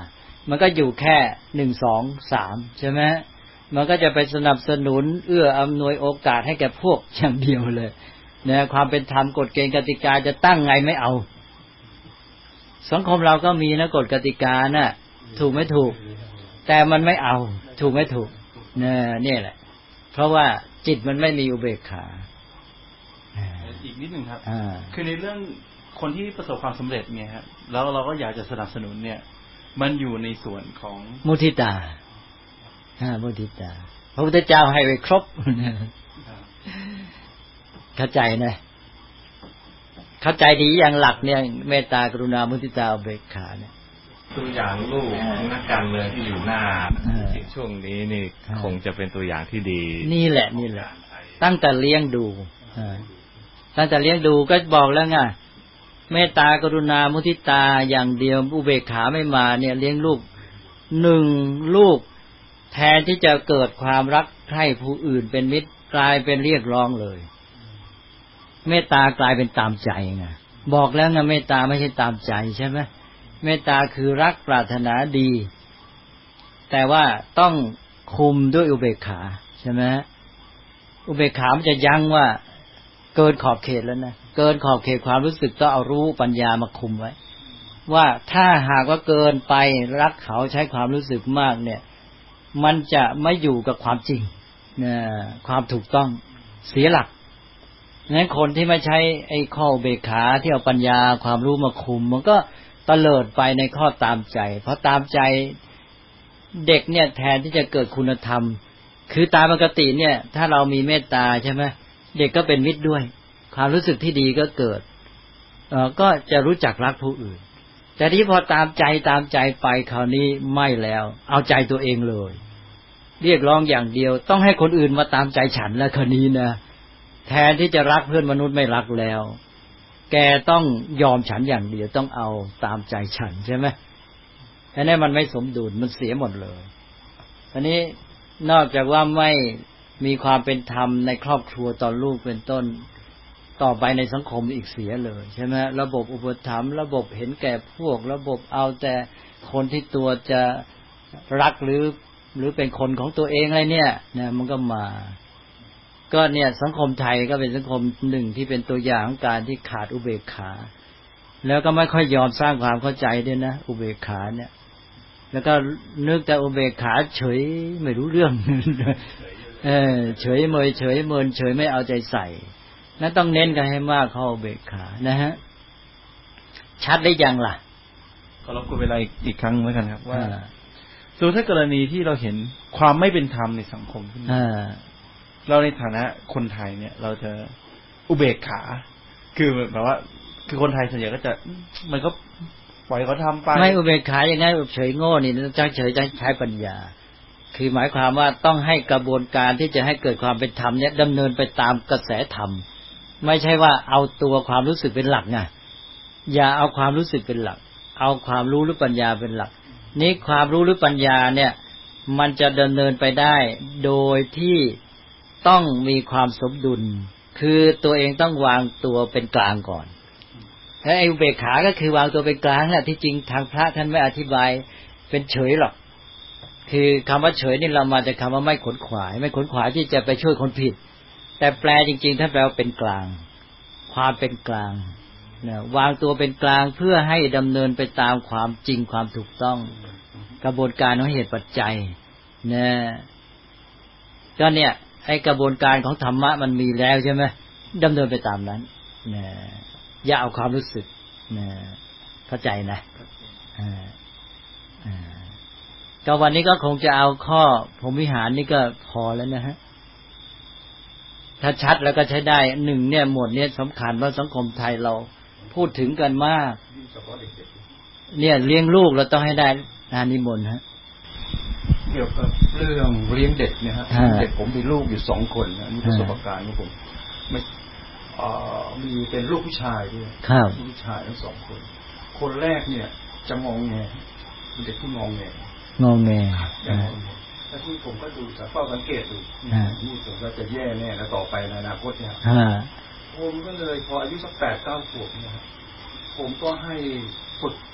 มันก็อยู่แค่หนึ่งสองสามใช่ไหมมันก็จะไปสนับสนุนเอื้ออำนวยโอกาสให้แก่พวกอย่างเดียวเลยนะความเป็นธรรมกฎเกณฑ์กติกาจะตั้งไงไม่เอาสังคมเราก็มีนะกฎกติกาน่ะถูกไม่ถูกแต่มันไม่เอาถูกไม่ถูกเนี่ยนี่แหละเพราะว่าจิตมันไม่มีอุเบกขาอีกนิดนึงครับคือในเรื่องคนที่ประสบความสำเร็จเนี่ยครับแล้วเราก็อยากจะสนับสนุนเนี่ยมันอยู่ในส่วนของมุทิตาอ่ามุทิตาพระพุทธเจ้าให้ไว้ครบเข้าใจนะเข้าใจดีอย่างหลักเนี่ยเมตตากรุณามุทิตาอุเบกขาเนี่ยตัวอย่างลูกนักการเมืองที่อยู่หน้าช่วงนี้นี่คงจะเป็นตัวอย่างที่ดีนี่แหละนี่แหละตั้งแต่เลี้ยงดูตั้งแต่เลี้ยงดูก็บอกแล้วไงเมตตากรุณามุทิตาอย่างเดียวอุเบกขาไม่มาเนี่ยเลี้ยงลูกหนึ่งลูกแทนที่จะเกิดความรักใคร่ผู้อื่นเป็นมิตรกลายเป็นเรียกร้องเลยเมตตากลายเป็นตามใจไงบอกแล้วไงเมตตาไม่ใช่ตามใจใช่ไหมเมตตาคือรักปรารถนาดีแต่ว่าต้องคุมด้วยอุเบกขาใช่ไหมอุเบกขามันจะยั้งว่าเกินขอบเขตแล้วนะเกินขอบเขตความรู้สึกต้องเอารู้ปัญญามาคุมไว้ว่าถ้าหากว่าเกินไปรักเขาใช้ความรู้สึกมากเนี่ยมันจะไม่อยู่กับความจริงนะความถูกต้องเสียหลักงั้นคนที่ไม่ใช้ไอ้ข้ออุเบกขาที่เอาปัญญาความรู้มาคุมมันก็ตะเลิดไปในข้อตามใจเพราะตามใจเด็กเนี่ยแทนที่จะเกิดคุณธรรมคือตามปกติเนี่ยถ้าเรามีเมตตาใช่ไหมเด็กก็เป็นมิตรด้วยความรู้สึกที่ดีก็เกิดเอ่อก็จะรู้จักรักผู้อื่นแต่ที่พอตามใจตามใจไปคราวนี้ไม่แล้วเอาใจตัวเองเลยเรียกร้องอย่างเดียวต้องให้คนอื่นมาตามใจฉันแล้วคราวนี้นะแทนที่จะรักเพื่อนมนุษย์ไม่รักแล้วแกต้องยอมฉันอย่างเดียวต้องเอาตามใจฉันใช่ไหมอันนี้มันไม่สมดุลมันเสียหมดเลยอันนี้นอกจากว่าไม่มีความเป็นธรรมในครอบครัวตอนลูกเป็นต้นต่อไปในสังคมอีกเสียเลยใช่ไหมระบบอุปถัมภ์ระบบเห็นแก่พวกระบบเอาแต่คนที่ตัวจะรักหรือหรือเป็นคนของตัวเองอะไรเนี่ยเนี่ยมันก็มาก็เนี่ยสังคมไทยก็เป็นสังคมหนึ่งที่เป็นตัวอย่างของการที่ขาดอุเบกขาแล้วก็ไม่ค่อยยอมสร้างความเข้าใจด้วยนะอุเบกขาเนี่ยแล้วก็นึกแต่อุเบกขาเฉยไม่รู้เรื่องเออเฉยเมยเฉยเมินเฉยไม่เอาใจใส่นั้นต้องเน้นกันให้มากข้ออุเบกขานะฮะชัดได้ยังล่ะขอรบกวนเวลาอีกครั้งแล้วกันครับว่าส่วนถ้ากรณีที่เราเห็นความไม่เป็นธรรมในสังคมขึ้นมาเราในฐานะคนไทยเนี่ยเราจะอุเบกขาคือแบบว่าคือคนไทยส่วนใหญ่ก็จะมันก็ปล่อยเขาทำไปไม่อุเบกขาอย่างนั้นเฉยโง่นี่ต้องเฉยใช้ปัญญาคือหมายความว่าต้องให้กระบวนการที่จะให้เกิดความเป็นธรรมเนี่ยดำเนินไปตามกระแสธรรมไม่ใช่ว่าเอาตัวความรู้สึกเป็นหลักไงอย่าเอาความรู้สึกเป็นหลักเอาความรู้หรือปัญญาเป็นหลักนี่ความรู้หรือปัญญาเนี่ยมันจะดำเนินไปได้โดยที่ต้องมีความสมดุลคือตัวเองต้องวางตัวเป็นกลางก่อนและไอ้อุเบกขาก็คือวางตัวเป็นกลางแหละที่จริงทางพระท่านไม่อธิบายเป็นเฉยหรอกคือคำว่าเฉยนี่เรามาจากคำว่าไม่ขนขวายไม่ขนขวายที่จะไปช่วยคนผิดแต่แปลจริงๆท่านแปลว่าเป็นกลางความเป็นกลางนะวางตัวเป็นกลางเพื่อให้ดำเนินไปตามความจริงความถูกต้องกระบวนการของเหตุปัจจัยนะก็เนี่ยไอ้กระบวนการของธรรมะมันมีแล้วใช่ไหมดำเนินไปตามนั้นนะอย่าเอาความรู้สึกนะเข้าใจนะอ่าอ่าก็วันนี้ก็คงจะเอาข้อพรหมวิหารนี่ก็พอแล้วนะฮะถ้าชัดแล้วก็ใช้ได้หนึ่งเนี่ยหมวดนี้สำคัญว่าสังคมไทยเราพูดถึงกันมากเนี่ยเลี้ยงลูกเราต้องให้ได้อานิมนต์ฮะเกี่ยวกับเรื่องเลี้ยงเด็กเนี่ยฮะเด็กผมมีลูกอยู่สองคนนะนี่ประสบการณ์ของผมไม่มีเป็นลูกผู้ชายด้วยลูกผู้ชายทั้งสองคนคนแรกเนี่ยจะงงแงเป็นเด็กที่งงแงงงแงแล้วที่ผมก็ดูเฝ้าสังเกตดูนี่ผมก็จะแย่แน่แล้วต่อไปในอนาคตเนี่ยผมก็เลยพออายุสักแปดเก้าขวบเนี่ยผมก็ให้ฝึก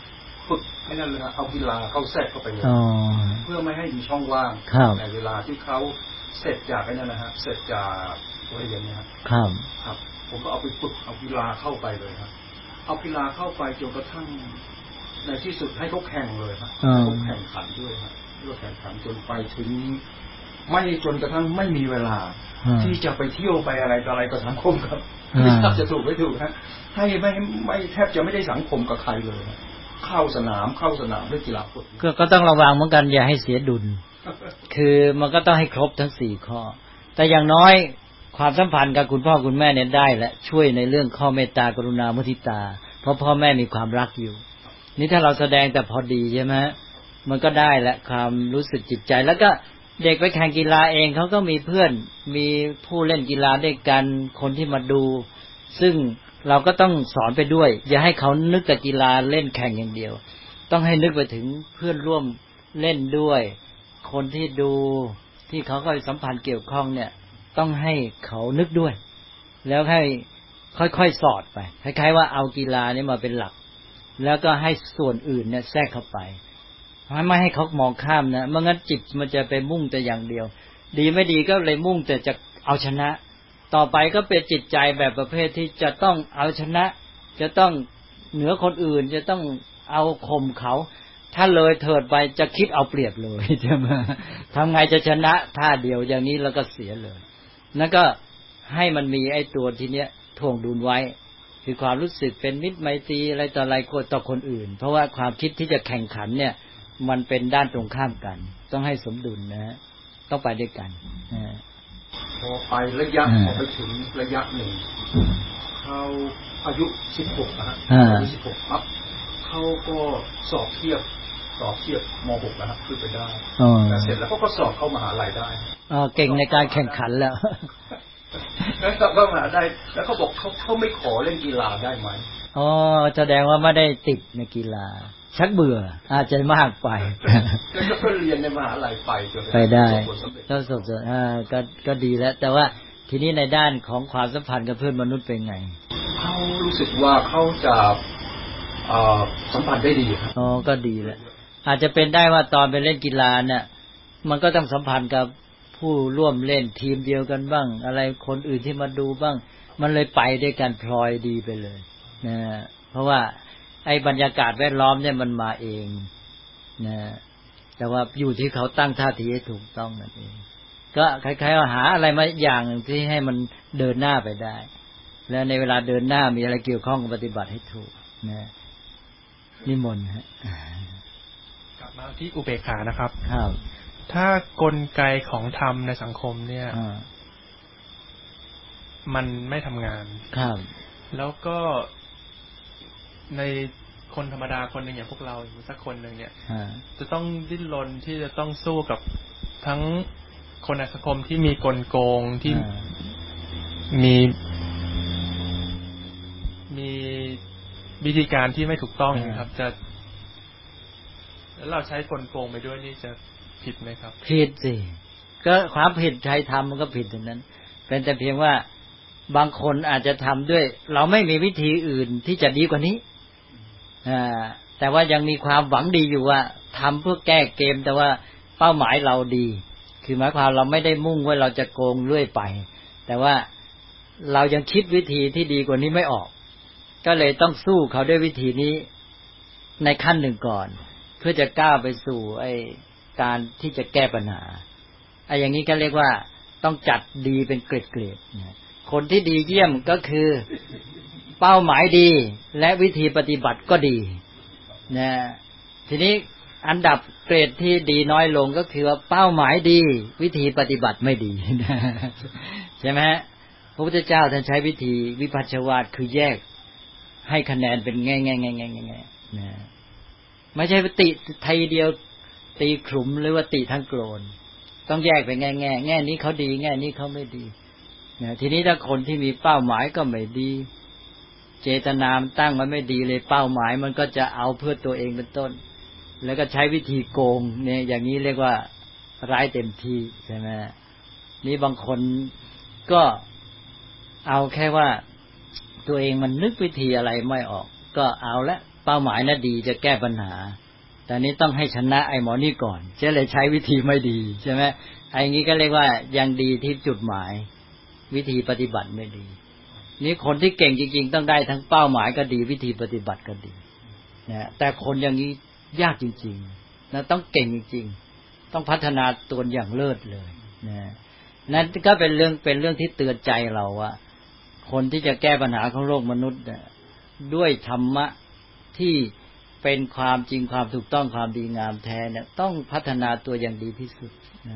ฝึกให้นั่นเลยฮะเอากีฬาเข้าแทรกเข้าไปเลยเพื่อไม่ให้มีช่องว่างในเวลาที่เขาเสร็จจากไอ้นั่นนะฮะเสร็จจากเรียนเนี่ยครับครับครับผมก็เอาไปฝึกเอากีฬาเข้าไปเลยครับเอากีฬาเข้าไปจนกระทั่งในที่สุดให้เขาแข่งเลยครับเขาแข่งขันด้วยครับเราแข่งขันจนไปถึงไม่จนกระทั่งไม่มีเวลาที่จะไปเที่ยวไปอะไรต่ออะไรกับสังคมครับไม่ทราบจะถูกไม่ถูกฮะให้ไม่ไม่แทบจะไม่ได้สังคมกับใครเลยเข้าสนามเข้าสนามเล่นกีฬาฟุตบอลก็ก็ต้องระวังเหมือนกันอย่าให้เสียดุลคือมันก็ต้องให้ครบทั้งสี่ข้อแต่อย่างน้อยความสัมพันธ์กับคุณพ่อคุณแม่เนี่ยได้และช่วยในเรื่องข้อเมตตากรุณามุทิตาเพราะพ่อแม่มีความรักอยู่นี่ถ้าเราแสดงแต่พอดีใช่ไหมมันก็ได้และความรู้สึกจิตใจแล้วก็เด็กไปแข่งกีฬาเองเขาก็มีเพื่อนมีผู้เล่นกีฬาด้วยกันคนที่มาดูซึ่งเราก็ต้องสอนไปด้วยอย่าให้เขานึกแต่กีฬาเล่นแข่งอย่างเดียวต้องให้นึกไปถึงเพื่อนร่วมเล่นด้วยคนที่ดูที่เขาก็สัมพันธ์เกี่ยวข้องเนี่ยต้องให้เขานึกด้วยแล้วให้ค่อยๆสอดไปคล้ายๆว่าเอากีฬานี่มาเป็นหลักแล้วก็ให้ส่วนอื่นเนี่ยแทรกเข้าไปไม่ให้เขามองข้ามนะไม่งั้นจิตมันจะไปมุ่งแต่อย่างเดียวดีไม่ดีก็เลยมุ่งแต่จะเอาชนะต่อไปก็เป็นจิตใจแบบประเภทที่จะต้องเอาชนะจะต้องเหนือคนอื่นจะต้องเอาข่มเขาถ้าเลยเถิดไปจะคิดเอาเปรียบเลยใช่ไหมทำไงจะชนะท่าเดียวอย่างนี้แล้วก็เสียเลยนั่นก็ให้มันมีไอ้ตัวทีเนี้ยถ่วงดุลไว้คือความรู้สึกเป็นมิตรไมตรีอะไรต่ออะไรต่อคนอื่นเพราะว่าความคิดที่จะแข่งขันเนี่ยมันเป็นด้านตรงข้ามกันต้องให้สมดุลนะฮะต้องไปด้วยกันพอไประยะพอไปถึงระยะหนึ่งเขาอายุสิบหกนะฮะอายุสิบหกปั๊บเขาก็สอบเทียบสอบเทียบม หก นะฮะขึ้นไปได้แต่เสร็จแล้วเขาก็สอบเข้ามหาลัยได้อ๋อเก่งในการแข่งขันแล้วแล้วสอบเข้ามหาได้แล้วเขาบอกเขาเขาไม่ขอเล่นกีฬาได้ไหมอ๋อแสดงว่าไม่ได้ติดในกีฬาชักเบื่ออาจจะมากไปแล้วก็เรียนในมหาลัยไปจนไปได้ก็สมบูรณ์อ่าก็ก็ดีแล้วแต่ว่าทีนี้ในด้านของความสัมพันธ์กับเพื่อนมนุษย์เป็นไงเขารู้สึกว่าเขาจะสัมพันธ์ได้ดีครับอ๋อก็ดีแล้วอาจจะเป็นได้ว่าตอนไปเล่นกีฬาเนี่ยมันก็ต้องสัมพันธ์กับผู้ร่วมเล่นทีมเดียวกันบ้างอะไรคนอื่นที่มาดูบ้างมันเลยไปด้วยกันพลอยดีไปเลยนะเพราะว่าไอ้บรรยากาศแวดล้อมเนี่ยมันมาเองนะแต่ว่าอยู่ที่เขาตั้งท่าทีให้ถูกต้องนั่นเองก็คล้ายๆว่าหาอะไรมาอย่างที่ให้มันเดินหน้าไปได้แล้วในเวลาเดินหน้ามีอะไรเกี่ยวข้องกับปฏิบัติให้ถูกนะนิมนต์ฮะกลับมาที่อุเบกขานะครับครับถ้ากลไกของธรรมในสังคมเนี่ยมันไม่ทำงานครับแล้วก็ในคนธรรมดาคนหนึ่งอย่างพวกเราสักคนหนึ่งเนี่ยจะต้องดิ้นรนที่จะต้องสู้กับทั้งคนในสังคมที่มีกลโกงที่มีมีวิธีการที่ไม่ถูกต้องครับจะแล้วเราใช้กลโกงไปด้วยนี่จะผิดไหมครับผิดสิก็ความผิดใช้ทำมันก็ผิดอย่างนั้นเป็นแต่เพียงว่าบางคนอาจจะทำด้วยเราไม่มีวิธีอื่นที่จะดีกว่านี้อ่าแต่ว่ายังมีความหวังดีอยู่ว่าทำเพื่อแก้เกมแต่ว่าเป้าหมายเราดีคือหมายความเราไม่ได้มุ่งว่าเราจะโกงเรื่อยไปแต่ว่าเรายังคิดวิธีที่ดีกว่านี้ไม่ออกก็เลยต้องสู้เขาด้วยวิธีนี้ในขั้นหนึ่งก่อนเพื่อจะก้าวไปสู่ไอ้การที่จะแก้ปัญหาไอ้อย่างนี้ก็เรียกว่าต้องจัดดีเป็นเกรดๆคนที่ดีเยี่ยมก็คือเป้าหมายดีและวิธีปฏิบัติก็ดีนะทีนี้อันดับเกรดที่ดีน้อยลงก็คือว่าเป้าหมายดีวิธีปฏิบัติไม่ดีใช่ไหมพระพุทธเจ้าท่านใช้วิธีวิภัชชวาทคือแยกให้คะแนนเป็นแง่ๆๆๆนะไม่ใช่ติไทยเดียวตีขลุ่มหรือว่าติทั้งโกรนต้องแยกเป็นแง่ๆแง่นี้เขาดีแง่นี้เขาไม่ดีนะทีนี้ถ้าคนที่มีเป้าหมายก็ไม่ดีเจตนาตั้งมันไม่ดีเลยเป้าหมายมันก็จะเอาเพื่อตัวเองเป็นต้นแล้วก็ใช้วิธีโกงเนี่ยอย่างนี้เรียกว่าร้ายเต็มที่ใช่ไหมนี่บางคนก็เอาแค่ว่าตัวเองมันนึกวิธีอะไรไม่ออกก็เอาละเป้าหมายน่ะดีจะแก้ปัญหาแต่นี้ต้องให้ชนะไอ้หมอนี่ก่อนจะเลยใช้วิธีไม่ดีใช่ไหมไอ้งี้ก็เรียกว่ายังดีที่จุดหมายวิธีปฏิบัติไม่ดีนี่คนที่เก่งจริงๆต้องได้ทั้งเป้าหมายก็ดีวิธีปฏิบัติก็ดีนะแต่คนอย่างนี้ยากจริงๆนะต้องเก่งจริงๆต้องพัฒนาตัวอย่างเลิศเลยนะนั่นก็เป็นเรื่องเป็นเรื่องที่เตือนใจเราว่าคนที่จะแก้ปัญหาของโลกมนุษย์ด้วยธรรมะที่เป็นความจริงความถูกต้องความดีงามแท้เนี่ยต้องพัฒนาตัวอย่างดีที่สุดนะ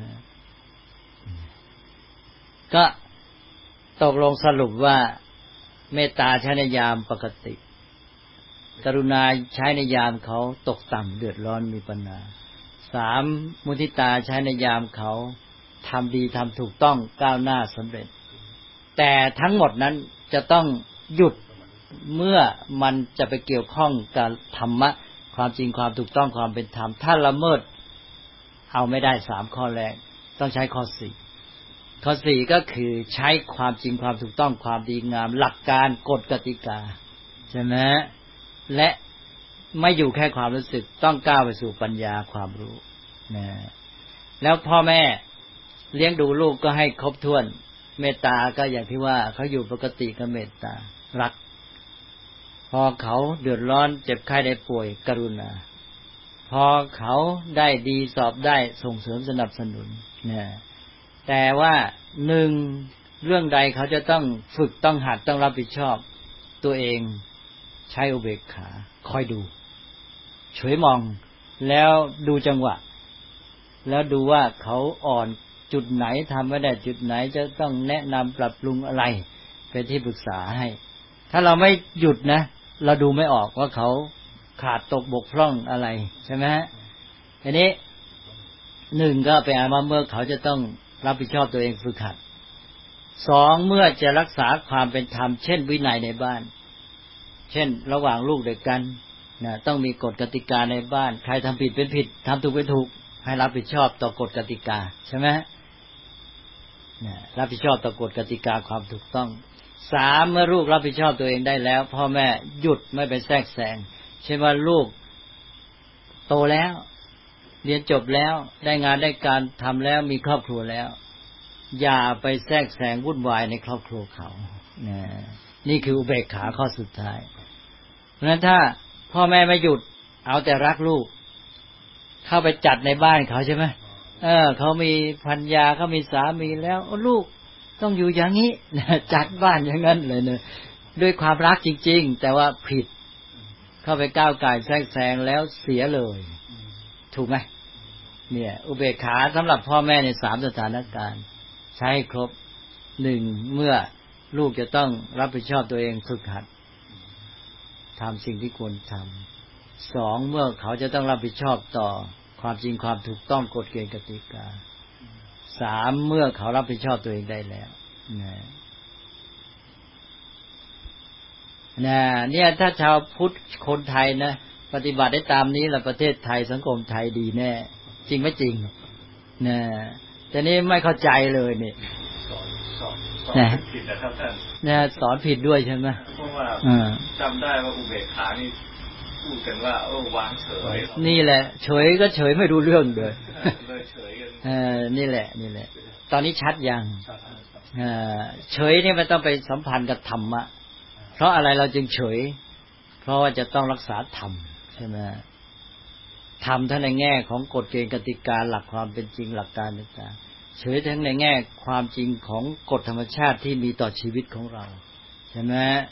ก็ตกลงสรุปว่าเมตตาใช้ในยามปกติกรุณาใช้ในยามเขาตกต่ำเดือดร้อนมีปัญหาสามมุทิตาใช้ในยามเขาทำดีทำถูกต้องก้าวหน้าสำเร็จแต่ทั้งหมดนั้นจะต้องหยุดเมื่อมันจะไปเกี่ยวข้องกับธรรมะความจริงความถูกต้องความเป็นธรรมถ้าละเมิดเอาไม่ได้สามข้อแรกต้องใช้ข้อสี่ข้อสี่ก็คือใช้ความจริงความถูกต้องความดีงามหลักการกฎกติกาใช่ไหมและไม่อยู่แค่ความรู้สึกต้องก้าวไปสู่ปัญญาความรู้นะแล้วพ่อแม่เลี้ยงดูลูกก็ให้ครบถ้วนเมตตาก็อย่างที่ว่าเขาอยู่ปกติก็เมตตารักพอเขาเดือดร้อนเจ็บไข้ได้ป่วยกรุณาพอเขาได้ดีสอบได้ส่งเสริมสนับสนุนนะแต่ว่าหนึ่งเรื่องใดเขาจะต้องฝึกต้องหัดต้องรับผิดชอบตัวเองใช้อุเบกขาคอยดูเฉยมองแล้วดูจังหวะแล้วดูว่าเขาอ่อนจุดไหนทำไม่ได้จุดไหนจะต้องแนะนำปรับปรุงอะไรเป็นที่ปรึกษาให้ถ้าเราไม่หยุดนะเราดูไม่ออกว่าเขาขาดตกบกพร่องอะไรใช่ไหมฮะทีนี้หนึ่งก็เป็นว่าเมื่อเขาจะต้องรับผิดชอบตัวเองฝึกหัดสองเมื่อจะรักษาความเป็นธรรมเช่นวินัยในบ้านเช่นระหว่างลูกด้วยกันนะต้องมีกฎกติกาในบ้านใครทำผิดเป็นผิดทำถูกเป็นถูกให้รับผิดชอบต่อกฎกติกาใช่ไหมนะรับผิดชอบต่อกฎกติกาความถูกต้องสามเมื่อลูกรับผิดชอบตัวเองได้แล้วพ่อแม่หยุดไม่ไปแทรกแซงเช่นว่าลูกโตแล้วเรียนจบแล้วได้งานได้การทำแล้วมีครอบครัวแล้วอย่าไปแทรกแซงวุ่นวายในครอบครัวเขานะนี่คืออุเบกขาข้อสุดท้ายเพราะฉะนั้นถ้าพ่อแม่ไม่หยุดเอาแต่รักลูกเข้าไปจัดในบ้านเขาใช่ไหมเออเขามีภรรยาเขามีสามีแล้วลูกต้องอยู่อย่างนี้จัดบ้านอย่างนั้นเลยเนอะด้วยความรักจริงๆแต่ว่าผิดเข้าไปก้าวก่ายแทรกแซงแล้วเสียเลยถูกไหมเนี่ยอุเบกขาสำหรับพ่อแม่ในสามสถานการณ์ใช้ครบหนึ่งเมื่อลูกจะต้องรับผิดชอบตัวเองฝึกหัดทำสิ่งที่ควรทำสองเมื่อเขาจะต้องรับผิดชอบต่อความจริงความถูกต้องกฎเกณฑ์กติกาสามเมื่อเขารับผิดชอบตัวเองได้แล้วนะนะเนี่ยถ้าชาวพุทธคนไทยนะปฏิบัติได้ตามนี้แล้วประเทศไทยสังคมไทยดีแน่จริงไม่จริงนะแต่นี่ไม่เข้าใจเลยนี่นะผิดนะครับท่านนะสอนผิดด้วยใช่ไหมเพราะว่าจำได้ว่าอุเบกขานี่พูดกันว่าเออวางเฉยนี่แหละเฉยก็เฉยไม่รู้เรื่องเลยเลยเฉยกันเออนี่แหละนี่แหละตอนนี้ชัดยังเออเฉยนี่มันต้องไปสัมพันธ์กับธรรมะเพราะอะไรเราจึงเฉยเพราะว่าจะต้องรักษาธรรมใช่ไหมธรรมทั้งในแง่ของกฎเกณฑ์กติกาหลักความเป็นจริงหลักการต่างๆเฉยทั้งในแง่ความจริงของกฎธรรมชาติที่มีต่อชีวิตของเราใช่ไหม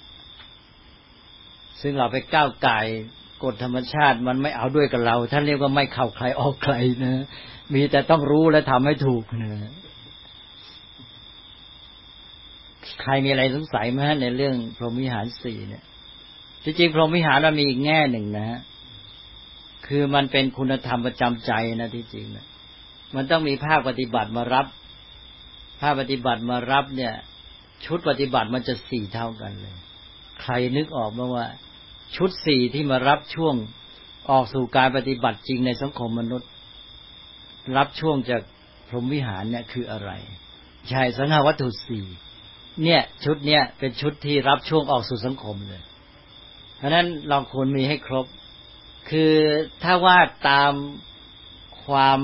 ซึ่งเราไปก้าวไก่กฎธรรมชาติมันไม่เอาด้วยกับเราท่านเรียกว่าไม่เข้าใครออกใครนะมีแต่ต้องรู้และทำให้ถูกนะใครมีอะไรสงสัยไหมในเรื่องพรหมวิหารสี่เนี่ยจริงๆพรหมวิหารมันมีอีกแง่หนึ่งนะฮะคือมันเป็นคุณธรรมประจำใจนะที่จริงนะมันต้องมีภาคปฏิบัติมารับภาคปฏิบัติมารับเนี่ยชุดปฏิบัติมันจะสี่เท่ากันเลยใครนึกออกบ้างว่าชุดสี่ที่มารับช่วงออกสู่การปฏิบัติจริงในสังคมมนุษย์รับช่วงจากพรหมวิหารเนี่ยคืออะไรใช่สังหาวัตถุสี่เนี่ยชุดเนี้ยเป็นชุดที่รับช่วงออกสู่สังคมเลยเพราะนั้นเราควรมีให้ครบคือถ้าว่าตามความ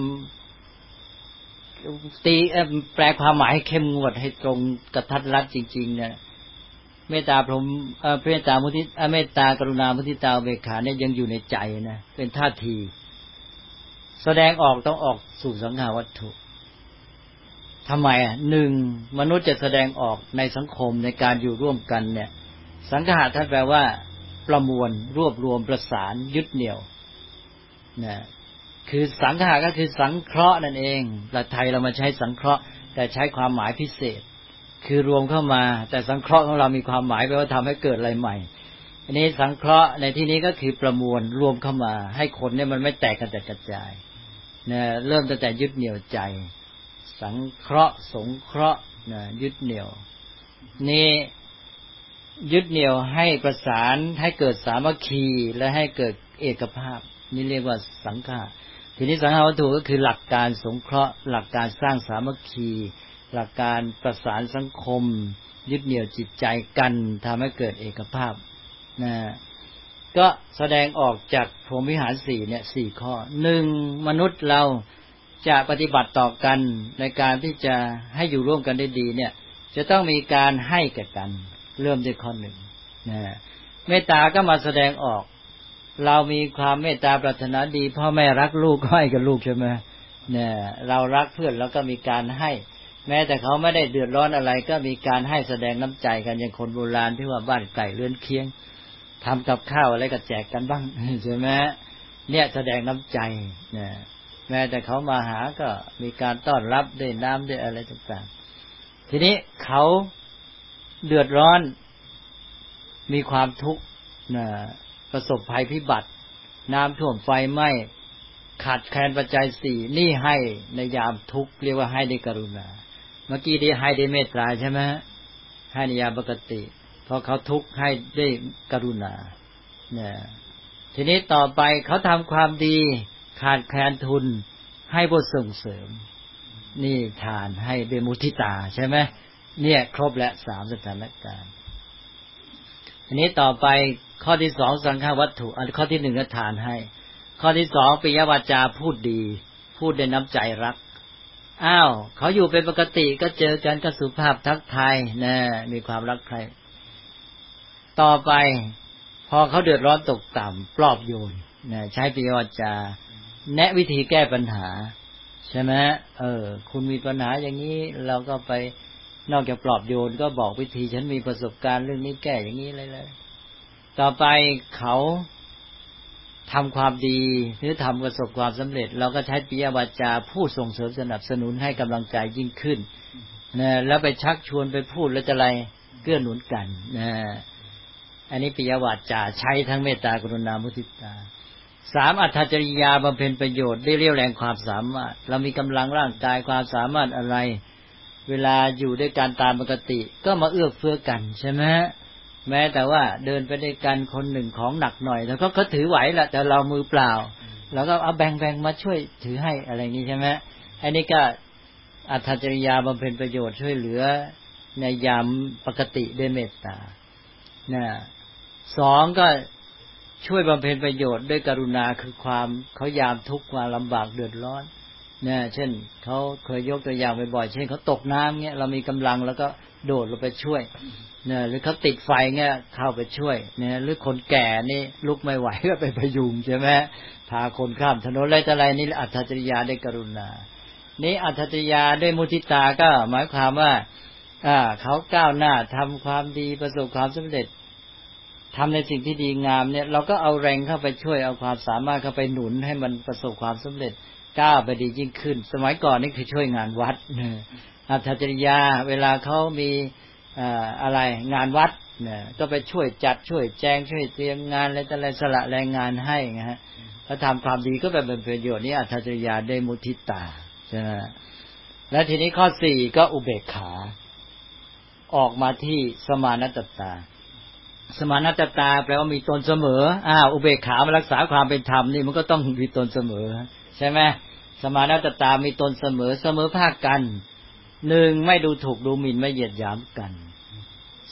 ตีแปลความหมายให้เข้มงวดให้ตรงกระทัดรัดจริงๆเนี่ยเมตตาพรหมเอ่อเมตตามุทิเมตตากรุณามุทิตาอุเบกขาเนี่ยยังอยู่ในใจนะเป็นท่าทีแสดงออกต้องออกสู่สังขารวัตถุทำไมอ่ะหนึ่งมนุษย์จะแสดงออกในสังคมในการอยู่ร่วมกันเนี่ยสังขารท่านแปลว่าประมวลรวบรวมประสานยึดเหนี่ยวนะคือสังขารก็คือสังเคราะห์นั่นเองเราไทยเรามาใช้สังเคราะห์แต่ใช้ความหมายพิเศษคือรวมเข้ามาแต่สังเคราะห์ของเรามีความหมายแปลว่าทำให้เกิดอะไรใหม่อันนี้สังเคราะห์ในที่นี้ก็คือประมวลรวมเข้ามาให้คนเนี่ยมันไม่แตกกระจัดกระจายนะเริ่มตั้งแต่ยึดเหนี่ยวใจสังเคราะห์สงเคราะห์นะยึดเหนี่ยวนี่ยึดเหนี่ยวให้ประสานให้เกิดสามัคคีและให้เกิดเอกภาพนี่เรียกว่าสังฆาทีนี้สังฆาวัตถุก็คือหลักการสงเคราะห์หลักการสร้างสามัคคีหลักการประสานสังคมยึดเหนี่ยวจิตใจกันทำให้เกิดเอกภาพนะก็แสดงออกจากพรหมวิหารสี่เนี่ยสี่ข้อหนึ่งมนุษย์เราจะปฏิบัติต่อกันในการที่จะให้อยู่ร่วมกันได้ดีเนี่ยจะต้องมีการให้แก่กันเริ่มด้วยข้อหนึ่งนะเมตตาก็มาแสดงออกเรามีความเมตตาปรารถนาดีพ่อแม่รักลูกก็ให้กับลูกใช่ไหมเนี่ยเรารักเพื่อนแล้วก็มีการให้แม้แต่เขาไม่ได้เดือดร้อนอะไรก็มีการให้แสดงน้ำใจกันอย่างคนโบราณที่ว่าบ้านไก่เรือนเคียงทำกับข้าวอะไรก็แจกกันบ้างใช่ไหมเนี่ยแสดงน้ำใจเนี่ยแม้แต่เขามาหาก็มีการต้อนรับด้วยน้ำด้วยอะไรต่างๆทีนี้เขาเดือดร้อนมีความทุกข์นะประสบภัยพิบัติน้ำท่วมไฟไหม้ขาดแคลนปัจจัยสี่นี่ให้ในยามทุกข์เรียกว่าให้ด้วยกรุณาเมื่อกี้ที่ให้ด้วยเมตตาใช่ไหมให้ในยามปกติพอเขาทุกข์ให้ด้วยกรุณาเนี่ยทีนี้ต่อไปเขาทำความดีขาดแคลนทุนให้บทส่งเสริมนี่ทานให้ด้วยมุทิตาใช่ไหมเนี่ยครบและสามสถานการณ์ทีนี้ต่อไปข้อที่สองสังฆวัตถุอันข้อที่หนึ่งก็ทานให้ข้อที่สองปิยวาจาพูดดีพูดด้วยน้ำใจรักอ้าวเขาอยู่เป็นปกติก็เจอกันก็สุภาพทักทายนะมีความรักใคร่ต่อไปพอเขาเดือดร้อนตกต่ำปลอบโยนนะใช้ปิยวาจาแนะวิธีแก้ปัญหาใช่ไหมเออคุณมีปัญหาอย่างนี้เราก็ไปนอกจากปลอบโยนก็บอกวิธีฉันมีประสบการณ์เรื่องนี้แก้อย่างนี้เลยเลยต่อไปเขาทำความดีหรือทำประสบความสำเร็จเราก็ใช้ปิยวาจาพูดส่งเสริมสนับสนุนให้กำลังใจยิ่งขึ้นนะแล้วไปชักชวนไปพูดแล้วจะอะไรเกื้อหนุนกันนะอันนี้ปิยวาจาใช้ทั้งเมตตากรุณามุทิตาสามอัตถจริยาบำเพ็ญประโยชน์ได้เรี่ยวแรงความสามารถเรามีกำลังร่างกายความสามารถอะไรเวลาอยู่ด้วยกันตามปกติก็มาเอื้อเฟื้อกันใช่ไหมแม้แต่ว่าเดินไปด้วยกันคนหนึ่งของหนักหน่อยแล้วก็เขาถือไหวแหละแต่เรามือเปล่าเราก็เอาแบ่งๆมาช่วยถือให้อะไรอย่างนี้ใช่ไหมอันนี้ก็อัตถจริยาบำเพ็ญประโยชน์ช่วยเหลือในยามปกติด้วยเมตตานะสองก็ช่วยบำเพ็ญประโยชน์ด้วยกรุณาคือความเขายามทุกข์ความลำบากเดือดร้อนเนี่ยเช่นเขาเคยยกตัวอย่างบ่อยๆเช่นเขาตกน้ำเงี้ยเรามีกำลังแล้วก็โดดลงไปช่วยเนี่ยหรือเขาติดไฟเงี้ยเข้าไปช่วยเนี่ยหรือคนแก่นี่ลุกไม่ไหวก็ไปพยุงใช่ไหมพาคนข้ามถนนอะไรต่ออะไรนี่อัตถจริยาด้วยกรุณานี่อัตถจริยาด้วยมุทิตาก็หมายความว่าอ่าเขาก้าวหน้าทำความดีประสบความสำเร็จทำในสิ่งที่ดีงามเนี่ยเราก็เอาแรงเข้าไปช่วยเอาความสามารถเข้าไปหนุนให้มันประสบความสำเร็จก้าวไปดียิ่งขึ้นสมัยก่อนนี่คือช่วยงานวัดอัตถจริยาเวลาเขามีอ่าอะไรงานวัดเนี่ยก็ไปช่วยจัดช่วยแจงช่วยเตรียมงานอะไรต่ออะไรสละแรงงานให้นะฮะแล้วทำความดีก็เป็นประโยชน์นี่อัตถจริยาได้มุทิตาใช่ไหมและทีนี้ข้อสี่ก็อุเบกขาออกมาที่สมานัตตาสมานัตตาแปลว่ามีตนเสมออ้าวอุเบกขามารักษาความเป็นธรรมนี่มันก็ต้องมีตนเสมอใช่ไหมสมานัตตามีตนเสมอเสมอภาคกันหนึ่งไม่ดูถูกดูหมิ่นไม่เหยียดหยามกัน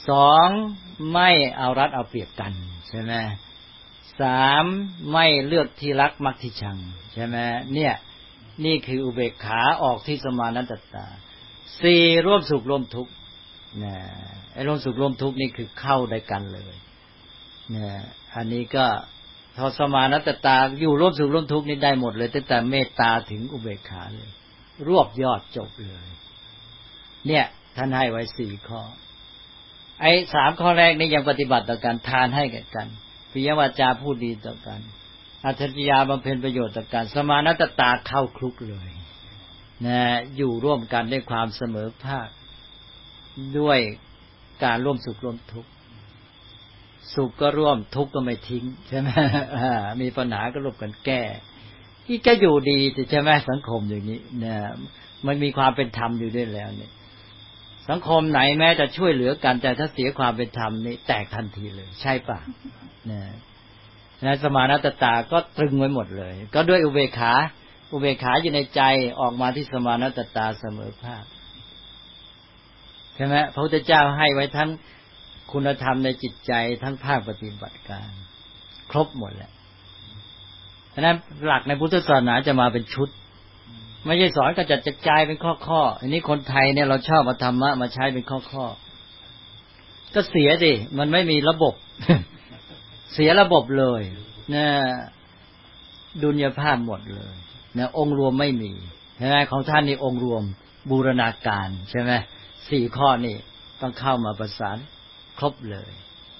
สองไม่เอารัดเอาเปรียบกันใช่ไหมสามไม่เลือกที่รักมักที่ชังใช่ไหมเนี่ยนี่คืออุเบกขาออกที่สมานัตตาสี่ร่วมสุขร่วมทุกข์นะไอ้ร่วมสุขร่วมทุกข์นี่คือเข้าด้วยกันเลยนะอันนี้ก็พอสมานัตตาอยู่ร่วมสุขร่วมทุกข์นี่ได้หมดเลยตั้งแต่เมตตาถึงอุเบกขาเลยรวบยอดจบเลยเนี่ยท่านให้ไว้สี่ข้อไอ้สามข้อแรกนี่ยังปฏิบัติต่อกันทานให้แก่กันปิยวาจาพูดดีต่อกันอัตถจริยาบำเพ็ญประโยชน์ต่อกันสมานัตตาเข้าคลุกเลยนะอยู่ร่วมกันด้วยความเสมอภาคด้วยการร่วมสุขร่วมทุกข์สุขก็ร่วมทุกข์ก็ไม่ทิ้งใช่ไหมมีปัญหาก็ร่วมกันแก้ที่จะอยู่ดีใช่ไหมสังคมอย่างนี้นะมันมีความเป็นธรรมอยู่ด้วยแล้วเนี่ยสังคมไหนแม้จะช่วยเหลือกันแต่ถ้าเสียความเป็นธรรมนี่แตกทันทีเลยใช่ป่ะนะนะสมานัตตาก็ตรึงไว้หมดเลยก็ด้วยอุเบกขาอุเบกขาอยู่ในใจออกมาที่สมานัตตาเสมอภาคใช่ไหมพระพุทธเจ้าให้ไว้ทั้งคุณธรรมในจิตใจทั้งภาคปฏิบัติการครบหมดแหละฉะนั้นหลักในพุทธศาสนาจะมาเป็นชุดไม่ใช่สอนกระจัดกระจายเป็นข้อๆอันนี้คนไทยเนี่ยเราชอบเอาธรรมะมาใช้เป็นข้อๆก็เสียดิมันไม่มีระบบ เสียระบบเลยนะดุลยภาพหมดเลยนะองค์รวมไม่มีใช่ไหมของท่านนี่องค์รวมบูรณาการใช่ไหมสี่ข้อนี่ต้องเข้ามาประสานครบเลย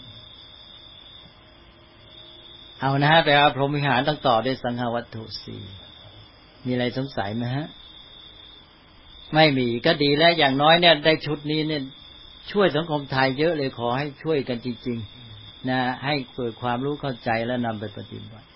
เอานะฮะแปลว่าพรหมวิหารต้องต่อด้วยสังฆวัตถุสี่มีอะไรสงสัยไหมฮะไม่มีก็ดีแล้วอย่างน้อยเนี่ยได้ชุดนี้เนี่ยช่วยสังคมไทยเยอะเลยขอให้ช่วยกันจริงๆนะให้เกิดความรู้เข้าใจและนำไปปฏิบัติ